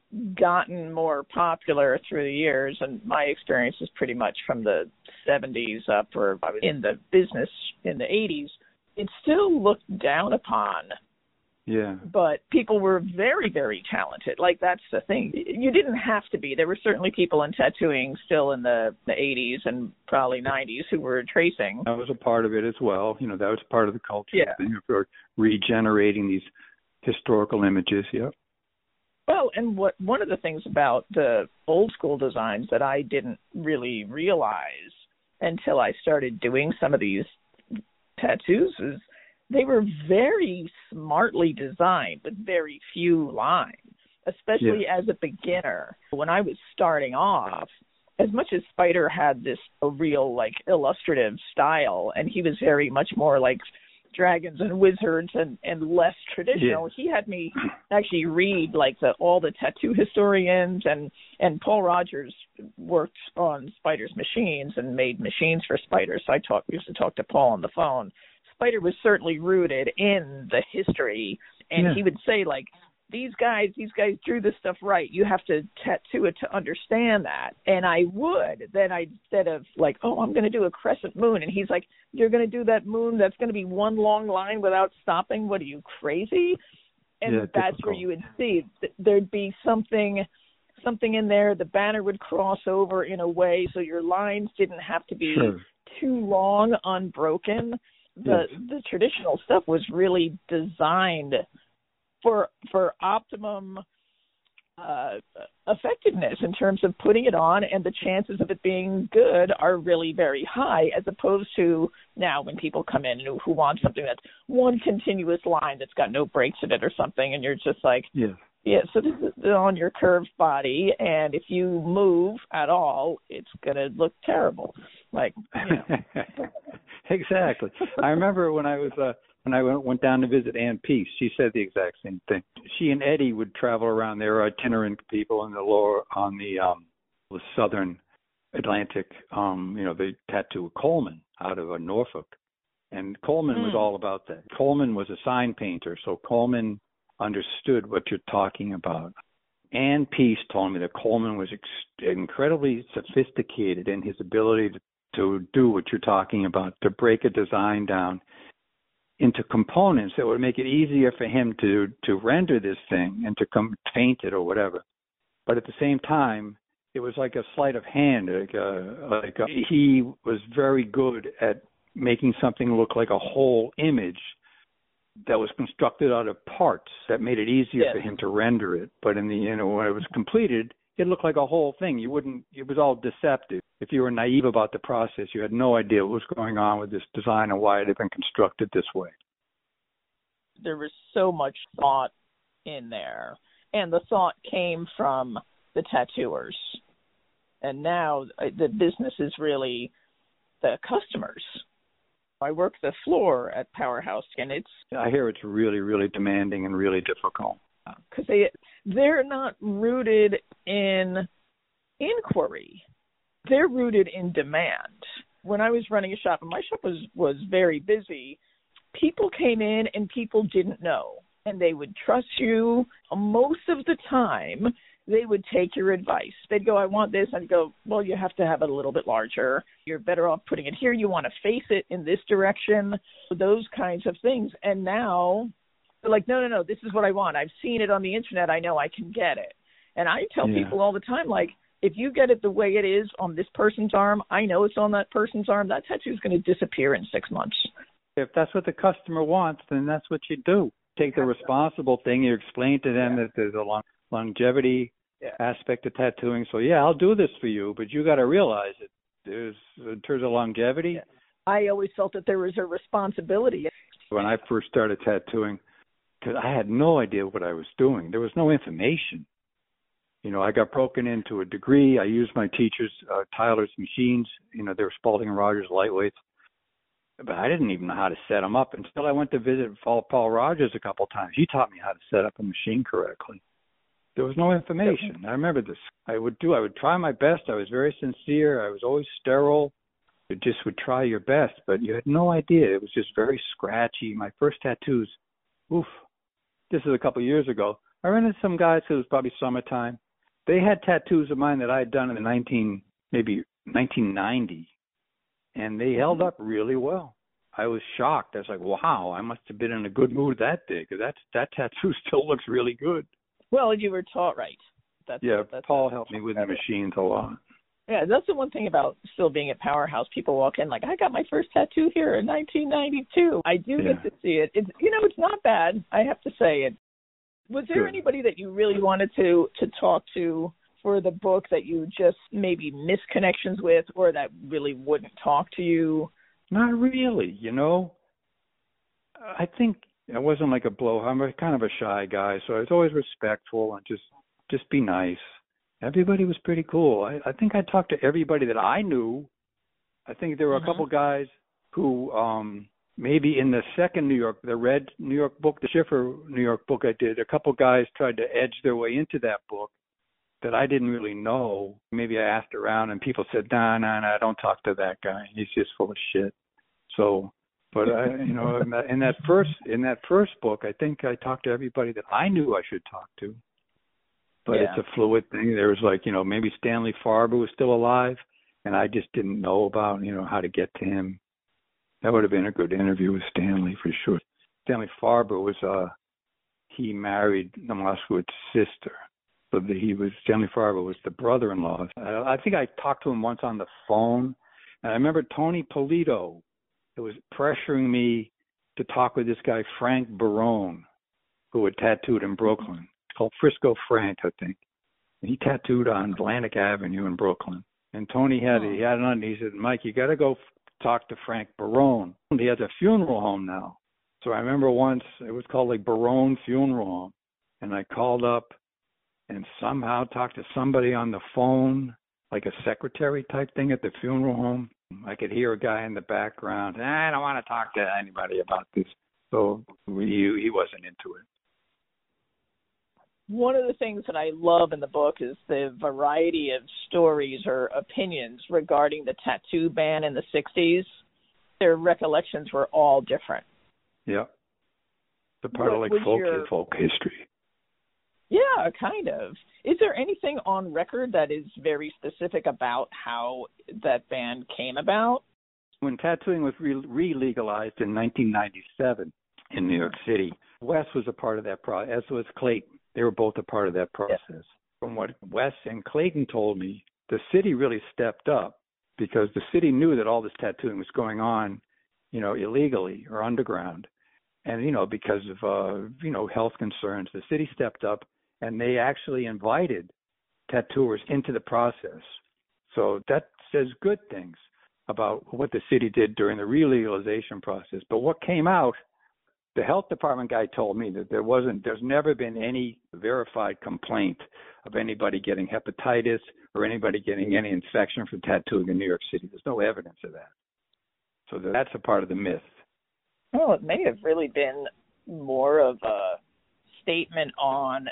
gotten more popular through the years, and my experience is pretty much from the seventies up, or I was in the business in the eighties, it's still looked down upon. Yeah. But people were very, very talented. Like, that's the thing. You didn't have to be. There were certainly people in tattooing still in the, the eighties and probably nineties who were tracing. That was a part of it as well. You know, that was part of the culture. Yeah. Thing of regenerating these historical images. Yeah. Well, and what one of the things about the old school designs that I didn't really realize until I started doing some of these tattoos is they were very smartly designed with very few lines, especially yeah. as a beginner. When I was starting off, as much as Spider had this a real like illustrative style, and he was very much more like dragons and wizards and, and less traditional, yeah. he had me actually read like the all the tattoo historians, and, and Paul Rogers worked on Spider's machines and made machines for Spider. So I talk, used to talk to Paul on the phone. Spider was certainly rooted in the history, and yeah. he would say, like, these guys, these guys drew this stuff right. You have to tattoo it to understand that. And I would. Then I, instead of like, oh, I'm going to do a crescent moon. And he's like, you're going to do that moon that's going to be one long line without stopping? What are you, crazy? And yeah, that's difficult. where you would see there'd be something something in there. The banner would cross over in a way so your lines didn't have to be sure. too long, unbroken. The yes. the traditional stuff was really designed for for optimum uh, effectiveness in terms of putting it on, and the chances of it being good are really very high, as opposed to now when people come in who, who want something that's one continuous line that's got no breaks in it or something, and you're just like, yes. Yeah, so this is on your curved body, and if you move at all, it's going to look terrible. Like, you know. Exactly. I remember when I was uh, when I went, went down to visit Ann Peace, she said the exact same thing. She and Eddie would travel around. They were itinerant people in the lower on the um, the southern Atlantic. Um, you know, they tattooed Coleman out of uh, Norfolk, and Coleman mm. was all about that. Coleman was a sign painter, so Coleman understood what you're talking about. Ann Peace told me that Coleman was ex- incredibly sophisticated in his ability to, to do what you're talking about, to break a design down into components that would make it easier for him to, to render this thing and to come paint it or whatever. But at the same time, it was like a sleight of hand. Like a, like a, he was very good at making something look like a whole image that was constructed out of parts that made it easier yes. for him to render it. But in the, you know, when it was completed, it looked like a whole thing. You wouldn't, it was all deceptive. If you were naive about the process, you had no idea what was going on with this design and why it had been constructed this way. There was so much thought in there, and the thought came from the tattooers. And now the business is really the customers. I work the floor at Powerhouse, and it's... I hear it's really, really demanding and really difficult. Because they, they're not rooted in inquiry. They're rooted in demand. When I was running a shop, and my shop was, was very busy, people came in and people didn't know. And they would trust you. Most of the time, they would take your advice. They'd go, I want this. I'd go, well, you have to have it a little bit larger. You're better off putting it here. You want to face it in this direction. Those kinds of things. And now they're like, no, no, no, this is what I want. I've seen it on the internet. I know I can get it. And I tell yeah. people all the time, like, if you get it the way it is on this person's arm, I know it's on that person's arm, that tattoo is going to disappear in six months. If that's what the customer wants, then that's what you do. Take the responsible thing. You explain to them yeah. that there's a long longevity yeah. aspect of tattooing. So, yeah, I'll do this for you, but you got to realize it. There's, in terms of longevity. Yeah. I always felt that there was a responsibility. When I first started tattooing, because I had no idea what I was doing. There was no information. You know, I got broken into a degree. I used my teacher's, uh, Tyler's machines. You know, they were Spalding and Rogers lightweights. But I didn't even know how to set them up until I went to visit Paul Rogers a couple of times. He taught me how to set up a machine correctly. There was no information. I remember this. I would do, I would try my best. I was very sincere. I was always sterile. You just would try your best, but you had no idea. It was just very scratchy. My first tattoos, oof, this is a couple of years ago. I ran into some guys, it was probably summertime. They had tattoos of mine that I had done in the nineteen, maybe nineteen ninety, and they held up really well. I was shocked. I was like, wow, I must have been in a good mood that day, because that, that tattoo still looks really good. Well, you were taught right. That's, yeah, that's Paul helped me with the machines a lot. Yeah, that's the one thing about still being at Powerhouse. People walk in like, I got my first tattoo here in nineteen ninety-two. I do yeah. get to see it. It's, you know, it's not bad, I have to say it. Was there Good. anybody that you really wanted to, to talk to for the book that you just maybe missed connections with, or that really wouldn't talk to you? Not really, you know. I think I wasn't like a blow. I'm a, kind of a shy guy, so I was always respectful and just, just be nice. Everybody was pretty cool. I, I think I talked to everybody that I knew. I think there were mm-hmm. a couple guys who um, maybe in the second New York, the Red New York book, the Schiffer New York book I did, a couple guys tried to edge their way into that book that I didn't really know. Maybe I asked around and people said, nah, nah, nah, don't talk to that guy. He's just full of shit. So, but I, you know, in that, in that first, in that first book, I think I talked to everybody that I knew I should talk to. But yeah. it's a fluid thing. There was like, you know, maybe Stanley Farber was still alive, and I just didn't know about, you know, how to get to him. That would have been a good interview with Stanley for sure. Stanley Farber was, uh, he married Moskowitz's sister. So the, he was, Stanley Farber was the brother-in-law. I, I think I talked to him once on the phone, and I remember Tony Polito, who was pressuring me to talk with this guy, Frank Barone, who had tattooed in Brooklyn. Called Frisco Frank, I think. And he tattooed on Atlantic Avenue in Brooklyn. And Tony had oh. he had it on. He said, Mike, you got to go f- talk to Frank Barone. He has a funeral home now. So I remember once it was called like Barone Funeral Home, and I called up and somehow talked to somebody on the phone, like a secretary type thing at the funeral home. I could hear a guy in the background. I don't want to talk to anybody about this. So he, he wasn't into it. One of the things that I love in the book is the variety of stories or opinions regarding the tattoo ban in the sixties. Their recollections were all different. Yeah. It's a part What of like folk, your... folk history. Yeah, kind of. Is there anything on record that is very specific about how that ban came about? When tattooing was re- re-legalized in nineteen ninety-seven in New York City, Wes was a part of that process, as was Clayton. They were both a part of that process. Yeah. From what Wes and Clayton told me, the city really stepped up because the city knew that all this tattooing was going on, you know, illegally or underground. And, you know, because of, uh, you know, health concerns, the city stepped up and they actually invited tattooers into the process. So that says good things about what the city did during the re-legalization process. But what came out, the health department guy told me that there wasn't, there's never been any verified complaint of anybody getting hepatitis or anybody getting any infection from tattooing in New York City. There's no evidence of that. So that's a part of the myth. Well, it may have really been more of a statement on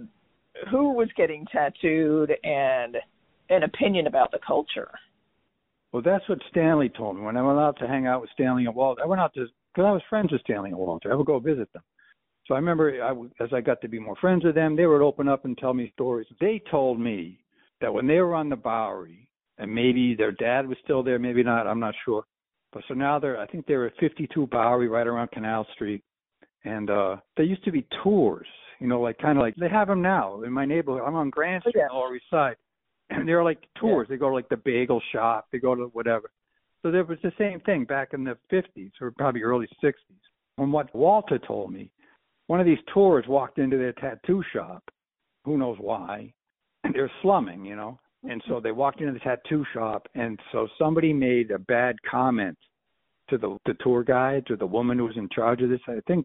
who was getting tattooed and an opinion about the culture. Well, that's what Stanley told me. When I went out to hang out with Stanley and Walter, I went out to, because I was friends with Stanley and Walter. I would go visit them. So I remember I, as I got to be more friends with them, they would open up and tell me stories. They told me that when they were on the Bowery, and maybe their dad was still there, maybe not, I'm not sure. But so now they're, I think they were at fifty-two Bowery right around Canal Street. And uh, there used to be tours, you know, like kind of like they have them now in my neighborhood. I'm on Grand Street, yeah. Lower East Side. And they're like tours. Yeah. They go to like the bagel shop. They go to whatever. So there was the same thing back in the fifties or probably early sixties. From what Walter told me, one of these tours walked into their tattoo shop. Who knows why? And they're slumming, you know. And so they walked into the tattoo shop, and so somebody made a bad comment to the, the tour guide, to the woman who was in charge of this. I think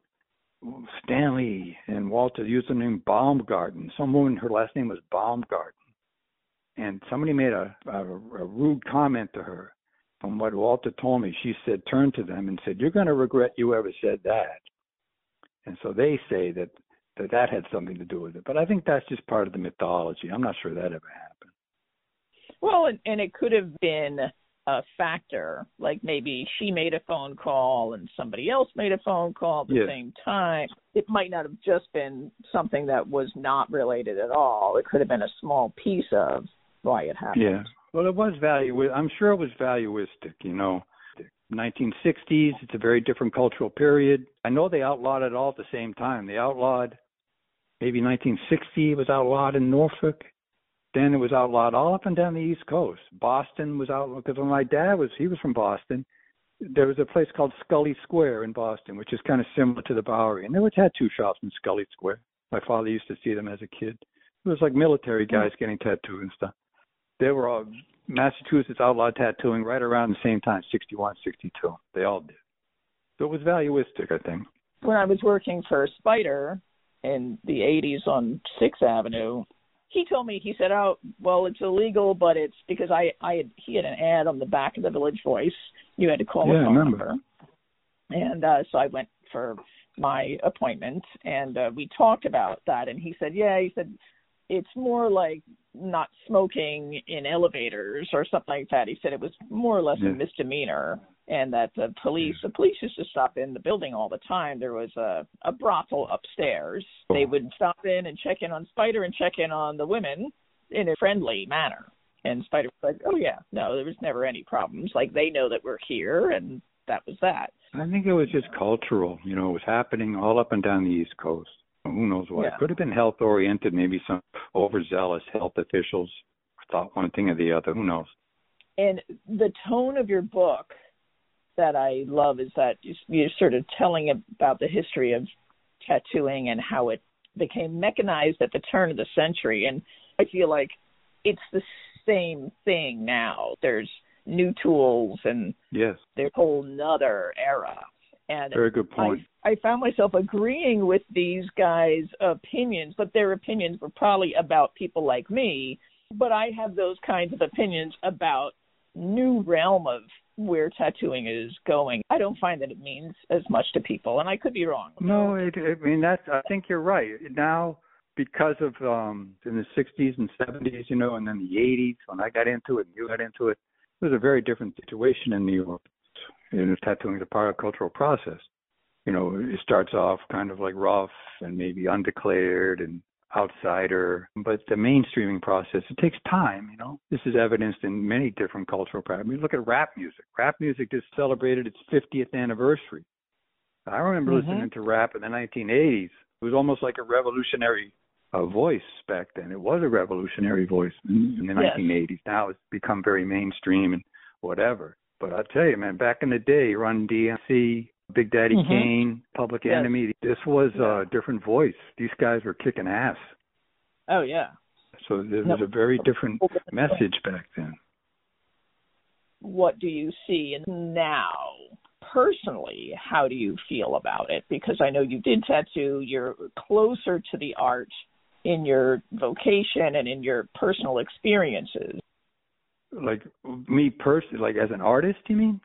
Stanley and Walter used the name Baumgarten. Some woman, her last name was Baumgarten. And somebody made a, a, a rude comment to her. From what Walter told me, she said, turned to them and said, "You're going to regret you ever said that." And so they say that, that that had something to do with it. But I think that's just part of the mythology. I'm not sure that ever happened. Well, and, and it could have been a factor, like maybe she made a phone call and somebody else made a phone call at the yeah. same time. It might not have just been something that was not related at all. It could have been a small piece of why it happened. Yeah. Well, it was value. I'm sure it was valuistic, you know. nineteen sixties, it's a very different cultural period. I know they outlawed it all at the same time. They outlawed, maybe nineteen sixty, it was outlawed in Norfolk. Then it was outlawed all up and down the East Coast. Boston was outlawed, because when my dad was, he was from Boston. There was a place called Scully Square in Boston, which is kind of similar to the Bowery. And there were tattoo shops in Scully Square. My father used to see them as a kid. It was like military guys getting tattooed and stuff. They were all, Massachusetts outlawed tattooing right around the same time, sixty-one, sixty-two. They all did. So it was valuistic, I think. When I was working for Spider in the eighties on sixth Avenue, he told me, he said, oh, well, it's illegal, but it's because I, I had, he had an ad on the back of the Village Voice. You had to call yeah, a phone number. number. And uh, so I went for my appointment, and uh, we talked about that. And he said, yeah, he said, it's more like not smoking in elevators or something like that. He said it was more or less yeah. a misdemeanor, and that the police, the police used to stop in the building all the time. There was a, a brothel upstairs. Oh. They would stop in and check in on Spider and check in on the women in a friendly manner. And Spider was like, oh, yeah, no, there was never any problems. Like, they know that we're here, and that was that. I think it was just cultural. You know, it was happening all up and down the East Coast. Who knows why? Yeah. It could have been health-oriented. Maybe some overzealous health officials thought one thing or the other. Who knows? And the tone of your book that I love is that you're sort of telling about the history of tattooing and how it became mechanized at the turn of the century. And I feel like it's the same thing now. There's new tools and yes. there's a whole nother era. And very good point. I, I found myself agreeing with these guys' opinions, but their opinions were probably about people like me. But I have those kinds of opinions about new realm of where tattooing is going. I don't find that it means as much to people, and I could be wrong. No, it, I mean, that's, I think you're right. Now, because of um, in the sixties and seventies, you know, and then the eighties, when I got into it and you got into it, it was a very different situation in New York. You know, tattooing is a part of the cultural process. You know, it starts off kind of like rough and maybe undeclared and outsider, but the mainstreaming process, it takes time, you know. This is evidenced in many different cultural practices. I mean, look at rap music. Rap music just celebrated its fiftieth anniversary. I remember mm-hmm. listening to rap in the nineteen eighties. It was almost like a revolutionary uh, voice back then. It was a revolutionary voice in, in the yes. nineteen eighties. Now it's become very mainstream and whatever. But I'll tell you, man, back in the day, Run D M C, Big Daddy mm-hmm. Kane, Public yes. Enemy, this was a different voice. These guys were kicking ass. Oh, yeah. So there was a very different message back then. What do you see now? Personally, how do you feel about it? Because I know you did tattoo, you're closer to the art in your vocation and in your personal experiences. Like me personally, like as an artist, you mean?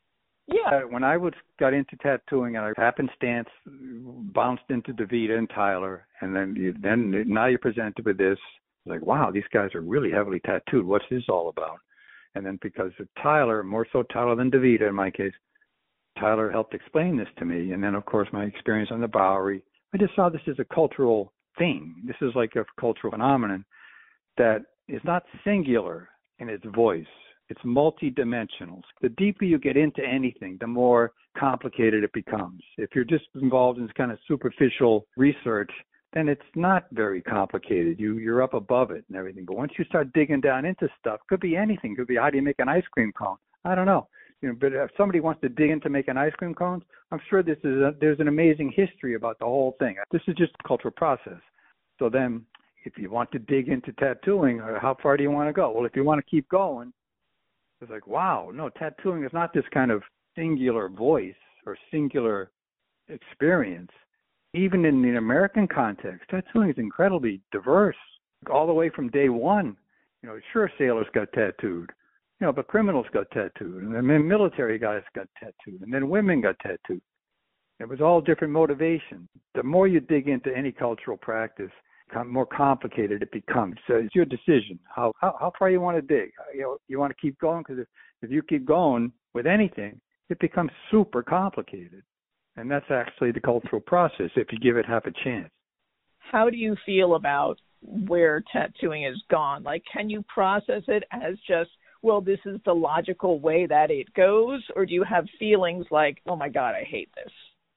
Yeah. When I was got into tattooing, and I happenstance bounced into DeVita and Tyler, and then you, then now you're presented with this, like, wow, these guys are really heavily tattooed. What's this all about? And then because of Tyler, more so Tyler than DeVita in my case, Tyler helped explain this to me. And then, of course, my experience on the Bowery, I just saw this as a cultural thing. This is like a cultural phenomenon that is not singular in its voice. It's multidimensional. The deeper you get into anything, the more complicated it becomes. If you're just involved in this kind of superficial research, then it's not very complicated. You, you're up above it and everything. But once you start digging down into stuff, could be anything. Could be how do you make an ice cream cone? I don't know. You know, but if somebody wants to dig into making ice cream cones, I'm sure this is a, there's an amazing history about the whole thing. This is just a cultural process. So then, if you want to dig into tattooing, how far do you want to go? Well, if you want to keep going, it's like, wow, no, tattooing is not this kind of singular voice or singular experience. Even in the American context, tattooing is incredibly diverse. All the way from day one, you know, sure, sailors got tattooed, you know, but criminals got tattooed, and then military guys got tattooed, and then women got tattooed. It was all different motivations. The more you dig into any cultural practice, the more complicated it becomes. So it's your decision how how, how far you want to dig. You know, you want to keep going, because if, if you keep going with anything, it becomes super complicated. And that's actually the cultural process if you give it half a chance. How do you feel about where tattooing has gone? Like, can you process it as just, well, this is the logical way that it goes? Or do you have feelings like, oh, my God, I hate this?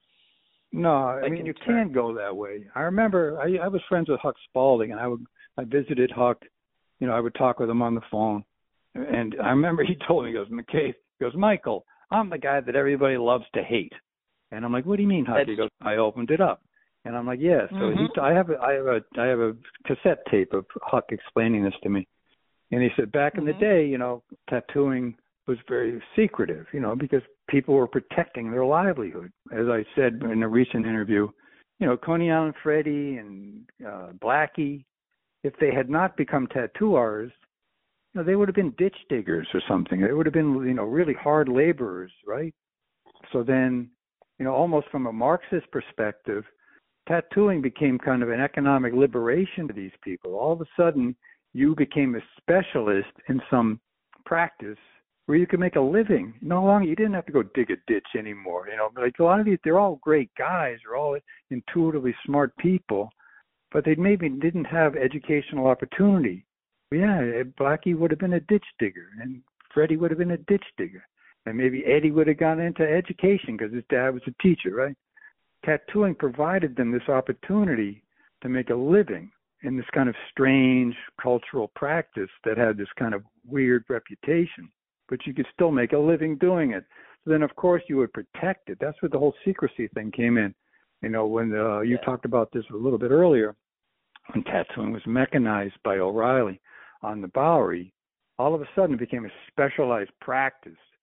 No, I like mean, you can't go that way. I remember I, I was friends with Huck Spalding, and I would I visited Huck. You know, I would talk with him on the phone. And I remember he told me, he goes, McKay, he goes, Michael, I'm the guy that everybody loves to hate. And I'm like, what do you mean, Huck? He goes, I opened it up. And I'm like, yeah. So mm-hmm. he, I have a, I have a, I have a cassette tape of Huck explaining this to me. And he said, back mm-hmm. in the day, you know, tattooing was very secretive, you know, because people were protecting their livelihood. As I said in a recent interview, you know, Coney Island Freddie and uh, Blackie, if they had not become tattoo artists, you know, they would have been ditch diggers or something. They would have been, you know, really hard laborers, right? So then, you know, almost from a Marxist perspective, tattooing became kind of an economic liberation to these people. All of a sudden, you became a specialist in some practice where you could make a living. No longer, you didn't have to go dig a ditch anymore. You know, like a lot of these, they're all great guys, they're all intuitively smart people, but they maybe didn't have educational opportunity. Yeah, Blackie would have been a ditch digger, and Freddie would have been a ditch digger. And maybe Eddie would have gone into education because his dad was a teacher, right? Tattooing provided them this opportunity to make a living in this kind of strange cultural practice that had this kind of weird reputation. But you could still make a living doing it. So then, of course, you would protect it. That's where the whole secrecy thing came in. You know, when uh, you yeah. talked about this a little bit earlier, when tattooing was mechanized by O'Reilly on the Bowery, all of a sudden it became a specialized practice.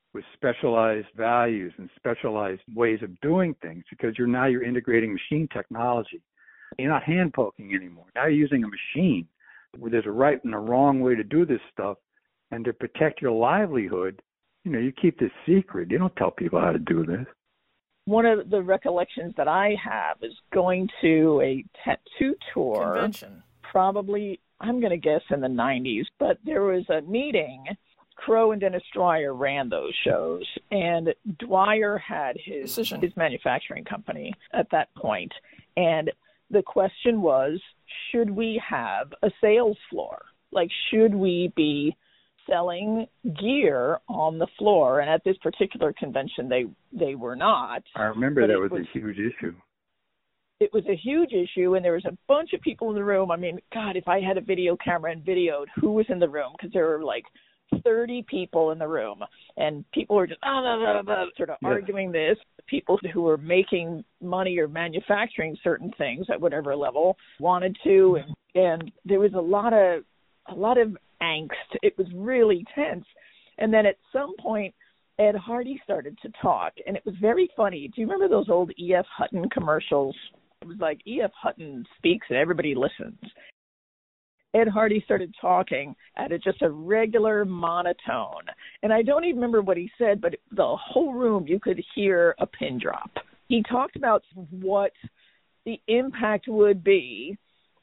with specialized values and specialized ways of doing things, because you're now you're integrating machine technology. You're not hand poking anymore. Now you're using a machine where there's a right and a wrong way to do this stuff. And to protect your livelihood, you know, you keep this secret. You don't tell people how to do this. One of the recollections that I have is going to a tattoo tour. Convention. Probably, I'm going to guess in the nineties, but there was a meeting. Crow and Dennis Dwyer ran those shows, and Dwyer had his Decision. his manufacturing company at that point. And the question was, should we have a sales floor? Like, should we be selling gear on the floor? And at this particular convention, they they were not. I remember that was, was a huge issue. It was a huge issue, and there was a bunch of people in the room. I mean, God, if I had a video camera and videoed who was in the room, because there were like thirty people in the room, and people were just ah, blah, blah, blah, sort of yes. arguing this. People who were making money or manufacturing certain things at whatever level wanted to, and, and there was a lot of a lot of angst. It was really tense. And then at some point, Ed Hardy started to talk, and it was very funny. Do you remember those old E F. Hutton commercials? It was like E F. Hutton speaks and everybody listens. Ed Hardy started talking at a, just a regular monotone. And I don't even remember what he said, but the whole room, you could hear a pin drop. He talked about what the impact would be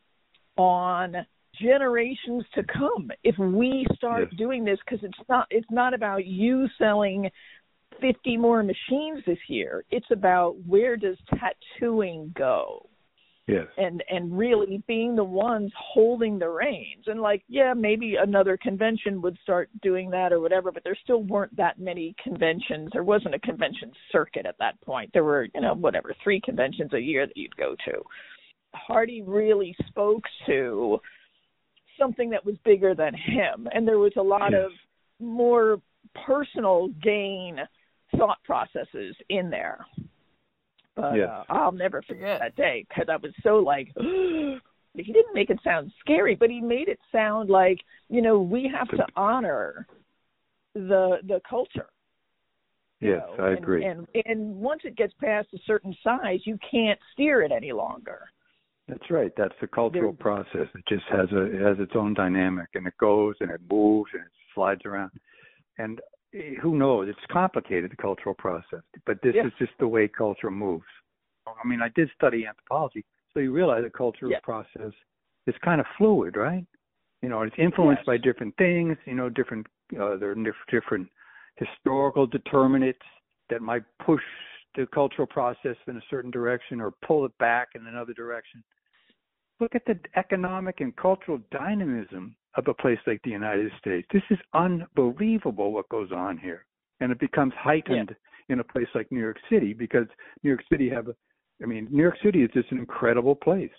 on generations to come if we start yes. doing this, because it's not it's not about you selling fifty more machines this year. It's about where does tattooing go? Yes. And and really being the ones holding the reins. And like, yeah, maybe another convention would start doing that or whatever, but there still weren't that many conventions. There wasn't a convention circuit at that point. There were, you know, whatever, three conventions a year that you'd go to. Hardy really spoke to something that was bigger than him, and there was a lot yes. of more personal gain thought processes in there. But yes. uh, I'll never forget that day, because I was so like, he didn't make it sound scary, but he made it sound like, you know, we have to honor the the culture. Yes, know? I and, agree. And and once it gets past a certain size, you can't steer it any longer. That's right. That's the cultural There, process. It just has a it has its own dynamic, and it goes and it moves and it slides around. And who knows? It's complicated, the cultural process. But this yeah. is just the way culture moves. I mean, I did study anthropology, so you realize the cultural yeah. process is kind of fluid, right? You know, it's influenced yes. by different things. You know, different uh, there are different historical determinants that might push the cultural process in a certain direction or pull it back in another direction. Look at the economic and cultural dynamism of a place like the United States. This is unbelievable what goes on here. And it becomes heightened yeah. in a place like New York City, because New York City have, a, I mean, New York City is just an incredible place.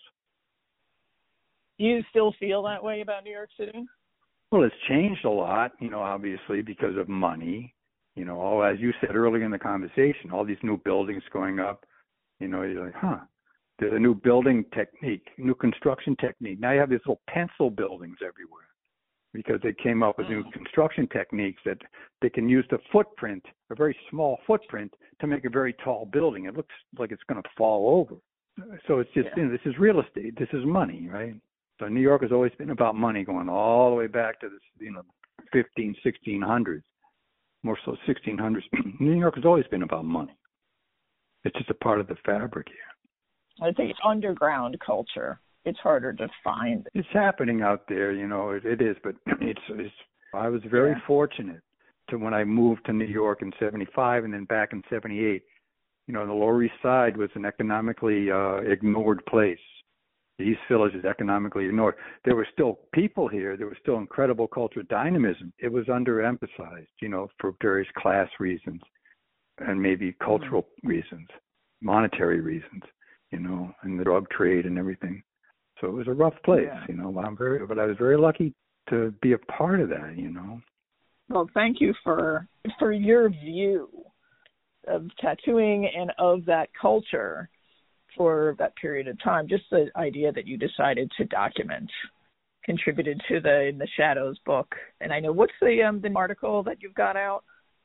Do you still feel that way about New York City? Well, it's changed a lot, you know, obviously because of money. You know, all, as you said earlier in the conversation, all these new buildings going up, you know, you're like, huh. There's a new building technique, new construction technique. Now you have these little pencil buildings everywhere because they came up with new construction techniques that they can use the footprint, a very small footprint, to make a very tall building. It looks like it's going to fall over. So it's just, yeah. you know, this is real estate. This is money, right? So New York has always been about money, going all the way back to this, you know, fifteen, sixteen hundreds, more so sixteen hundreds. New York has always been about money. It's just a part of the fabric here. I think it's underground culture. It's harder to find. It's happening out there, you know, it, it is, but it's, it's, I was very yeah. fortunate to when I moved to New York in seventy-five and then back in seventy-eight, you know, the Lower East Side was an economically uh, ignored place. The East Village is economically ignored. There were still people here. There was still incredible cultural dynamism. It was underemphasized, you know, for various class reasons and maybe cultural mm-hmm. reasons, monetary reasons. You know, and the drug trade and everything. So it was a rough place, yeah. you know. I'm very, but I was very lucky to be a part of that, you know. Well, thank you for for your view of tattooing and of that culture for that period of time. Just the idea that you decided to document contributed to the In the Shadows book. And I know, what's the um, the article that you've got out?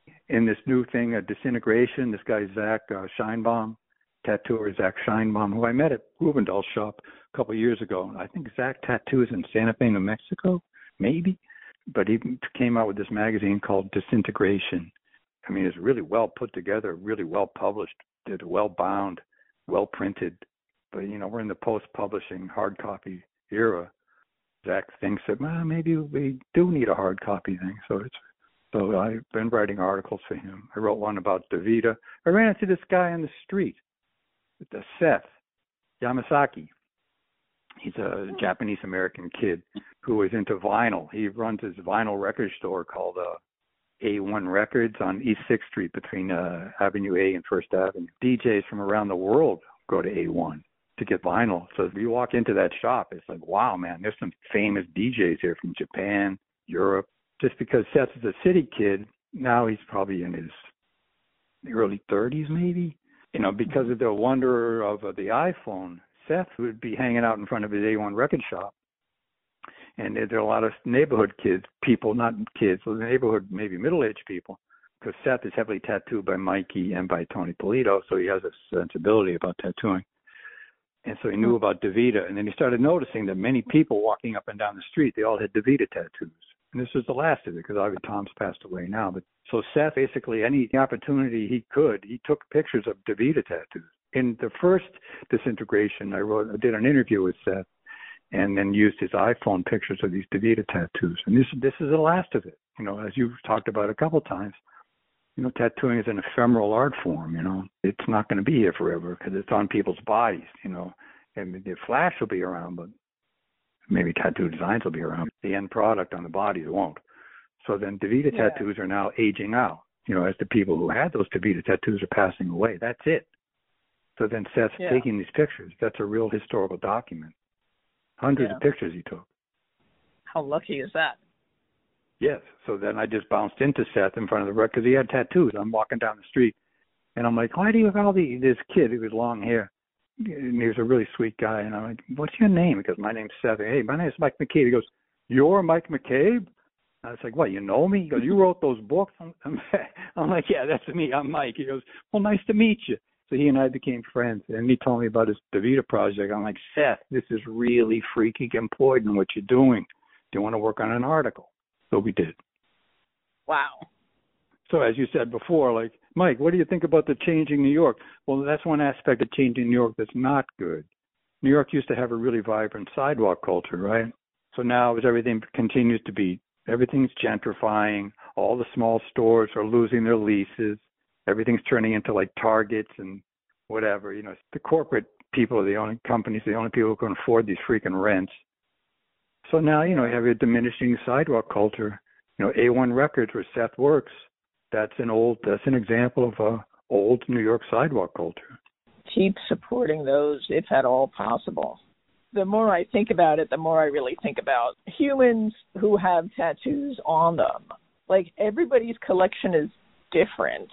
in this new thing, a disintegration. This guy, Zach uh, Scheinbaum, tattooer Zach Scheinbaum, who I met at Rubendall's shop a couple of years ago. I think Zach tattoos in Santa Fe, New Mexico, maybe. But he came out with this magazine called Disintegration. I mean, it's really well put together, really well published, it's well bound, well printed. But, you know, we're in the post-publishing hard copy era. Zach thinks that, well, maybe we do need a hard copy thing. So it's so I've been writing articles for him. I wrote one about DeVita. I ran into this guy on the street, the Seth Yamasaki. He's a Japanese-American kid who is into vinyl. He runs his vinyl record store called uh, A one Records on East sixth Street between uh, Avenue A and First Avenue. D Js from around the world go to A one to get vinyl. So if you walk into that shop, it's like, wow, man, there's some famous D Js here from Japan, Europe. Just because Seth is a city kid, now he's probably in his early thirties maybe. You know, because of the wonder of uh, the iPhone, Seth would be hanging out in front of his A one record shop. And there are a lot of neighborhood kids, people, not kids, so the neighborhood, maybe middle-aged people, because Seth is heavily tattooed by Mikey and by Tony Polito, so he has a sensibility about tattooing. And so he knew about DeVita, and then he started noticing that many people walking up and down the street, they all had DeVita tattoos. And this was the last of it, because obviously Tom's passed away now. But so Seth, basically, any opportunity he could, he took pictures of DeVita tattoos. In the first Disintegration, I wrote, I did an interview with Seth, and then used his iPhone pictures of these DeVita tattoos. And this this is the last of it. You know, as you've talked about a couple of times, you know, tattooing is an ephemeral art form, you know. It's not going to be here forever because it's on people's bodies, you know. And the flash will be around, but maybe tattoo designs will be around. The end product on the bodies won't. So then DeVita yeah. tattoos are now aging out, you know, as the people who had those DeVita tattoos are passing away. That's it. So then Seth's yeah. taking these pictures. That's a real historical document. Hundreds yeah. of pictures he took. How lucky is that? Yes. So then I just bounced into Seth in front of the record because he had tattoos. I'm walking down the street, and I'm like, why do you have all the, this kid who has long hair? And he was a really sweet guy. And I'm like, what's your name? He goes, my name's Seth. Hey, my name's Mike McCabe. He goes, you're Mike McCabe? I was like, what, you know me? He goes, you wrote those books? I'm, I'm, I'm like, yeah, that's me. I'm Mike. He goes, well, nice to meet you. So he and I became friends, and he told me about his DeVita project. I'm like, Seth, this is really freaking important what you're doing. Do you want to work on an article? So we did. Wow. So as you said before, like, Mike, what do you think about the changing New York? Well, that's one aspect of changing New York that's not good. New York used to have a really vibrant sidewalk culture, right? So now as everything continues to be, everything's gentrifying. All the small stores are losing their leases. Everything's turning into like Targets and whatever. You know, the corporate people are the only companies, the only people who can afford these freaking rents. So now, you know, you have a diminishing sidewalk culture. You know, A one Records where Seth works, that's an old, that's an example of a old New York sidewalk culture. Keep supporting those if at all possible. The more I think about it, the more I really think about humans who have tattoos on them. Like, everybody's collection is different.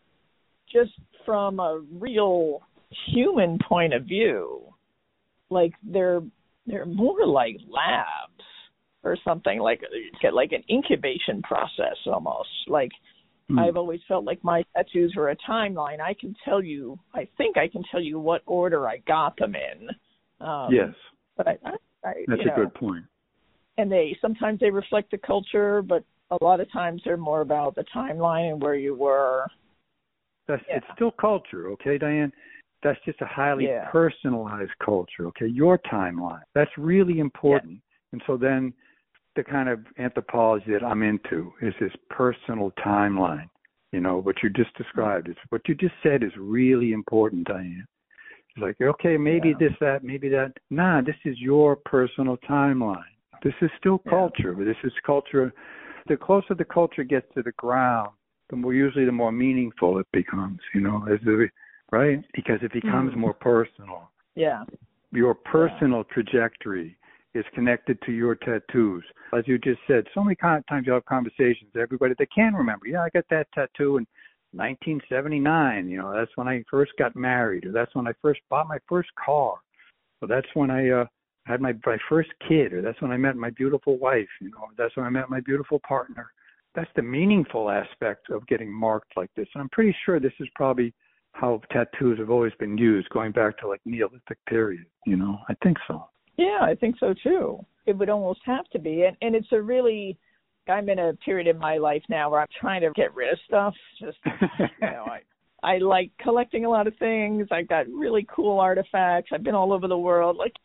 Just from a real human point of view, like they're they're more like labs or something, like like an incubation process almost. Like mm. I've always felt like my tattoos were a timeline. I can tell you, I think I can tell you what order I got them in. Um, yes, but I, I, I that's you a know, good point. And they sometimes they reflect the culture, but a lot of times they're more about the timeline and where you were. That's, yeah. It's still culture, okay, Diane? That's just a highly yeah. personalized culture, okay? Your timeline. That's really important. Yeah. And so then the kind of anthropology that I'm into is this personal timeline. You know, what you just described. Is what you just said is really important, Diane. It's like, okay, maybe yeah. this, that, maybe that. Nah, this is your personal timeline. This is still culture, yeah. but this is culture. The closer the culture gets to the ground, the more usually the more meaningful it becomes, you know, as the, right? Because it becomes mm. more personal. Yeah. Your personal yeah. trajectory is connected to your tattoos. As you just said, so many times you have conversations, everybody, they can remember, yeah, I got that tattoo in nineteen seventy-nine, you know, that's when I first got married, or that's when I first bought my first car, or that's when I uh, had my, my first kid, or that's when I met my beautiful wife, you know, that's when I met my beautiful partner. that's the meaningful aspect of getting marked like this. And I'm pretty sure this is probably how tattoos have always been used, going back to like Neolithic period, you know? I think so. Yeah, I think so too. It would almost have to be. And, and it's a really, I'm in a period in my life now where I'm trying to get rid of stuff. Just, you know, I, I like collecting a lot of things. I've got really cool artifacts. I've been all over the world. Like,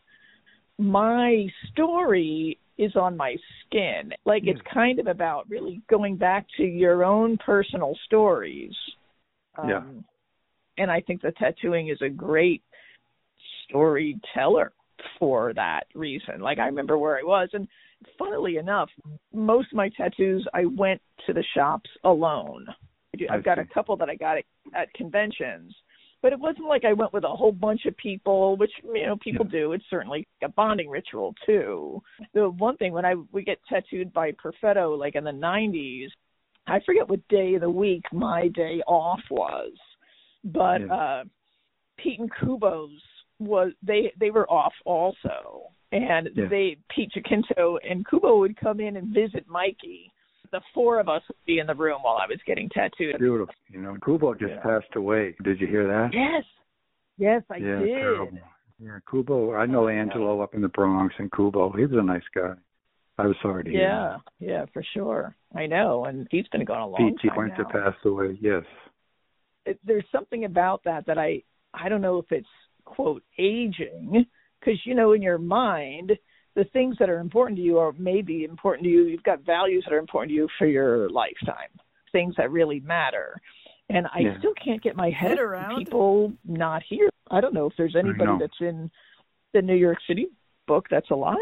my story is on my skin. Like, it's kind of about really going back to your own personal stories. Um, yeah. And I think that tattooing is a great storyteller for that reason. Like, I remember where I was, and funnily enough, most of my tattoos, I went to the shops alone. I've got a couple that I got at, at conventions, but it wasn't like I went with a whole bunch of people, which, you know, people yeah. do. It's certainly a bonding ritual too. The one thing, when I we get tattooed by Perfetto, like in the nineties, I forget what day of the week my day off was. But yeah. uh, Pete and Kubo's was they they were off also, and yeah. they Pete Jacinto and Kubo would come in and visit Mikey. The four of us would be in the room while I was getting tattooed. Beautiful, you know. Kubo just yeah. passed away. Did you hear that? Yes, yes, I yeah, did. Terrible. Yeah, Kubo. I know Angelo up in the Bronx, and Kubo. He was a nice guy. I was sorry to hear. Yeah, that. yeah, for sure. I know, and he's been gone a long Pete time Pete now. to pass away. Yes. It, there's something about that that I, I don't know if it's, quote, aging, because, you know, in your mind, the things that are important to you are maybe important to you. You've got values that are important to you for your lifetime, things that really matter. And I yeah. still can't get my head, head around people not here. I don't know if there's anybody that's in the New York City book that's alive.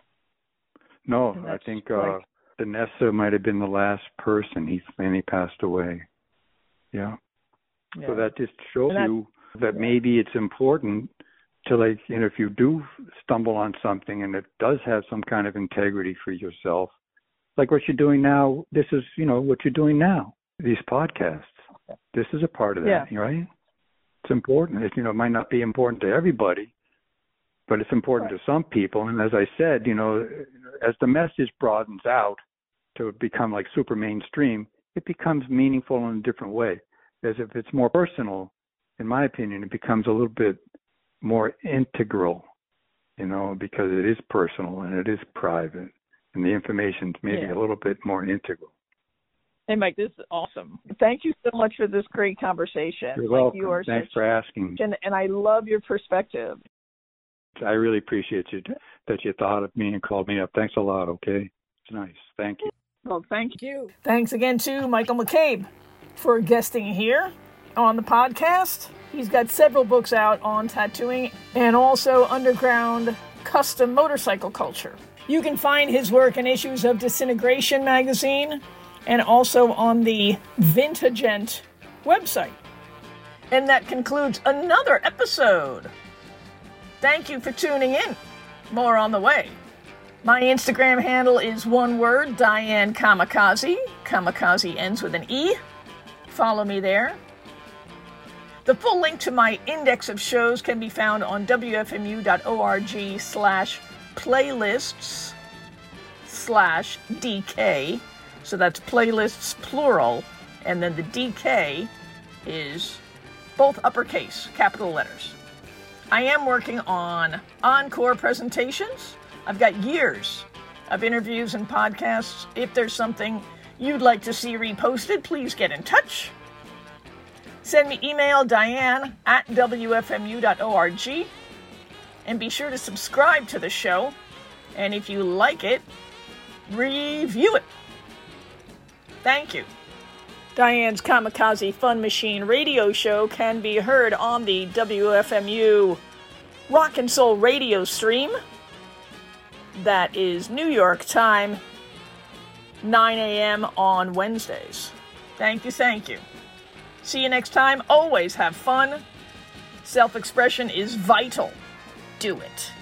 No, I think uh, like, Vanessa might have been the last person. He, and he passed away. Yeah. Yeah. So that just shows that, you that maybe it's important to, like, you know, if you do stumble on something and it does have some kind of integrity for yourself, like what you're doing now, this is, you know, what you're doing now, these podcasts. This is a part of that, yeah. right? It's important. It, you know, it might not be important to everybody, but it's important right. to some people. And as I said, you know, as the message broadens out to become like super mainstream, it becomes meaningful in a different way. As if it's more personal, in my opinion, it becomes a little bit more integral, you know, because it is personal and it is private, and the information's maybe yeah. a little bit more integral. Hey, Mike, this is awesome. Thank you so much for this great conversation. You're like welcome. You are Thanks such, for asking. And, and I love your perspective. I really appreciate you that you thought of me and called me up. Thanks a lot, okay? It's nice. Thank you. Well, thank you. Thanks again to Michael McCabe for guesting here on the podcast. He's got several books out on tattooing and also underground custom motorcycle culture. You can find his work in issues of Disintegration magazine and also on the Vintagent website. And that concludes another episode. Thank you for tuning in. More on the way. My Instagram handle is one word, Diane Kamikaze. Kamikaze ends with an E. Follow me there. The full link to my index of shows can be found on wfmu.org slash playlists slash DK. So that's playlists plural, and then the D K is both uppercase, capital letters. I am working on encore presentations. I've got years of interviews and podcasts. If there's something you'd like to see reposted, please get in touch. Send me email, Diane at W F M U dot org. And be sure to subscribe to the show. And if you like it, review it. Thank you. Diane's Kamikaze Fun Machine radio show can be heard on the W F M U Rock and Soul radio stream. That is New York time, nine a.m. on Wednesdays. Thank you, thank you. See you next time. Always have fun. Self-expression is vital. Do it.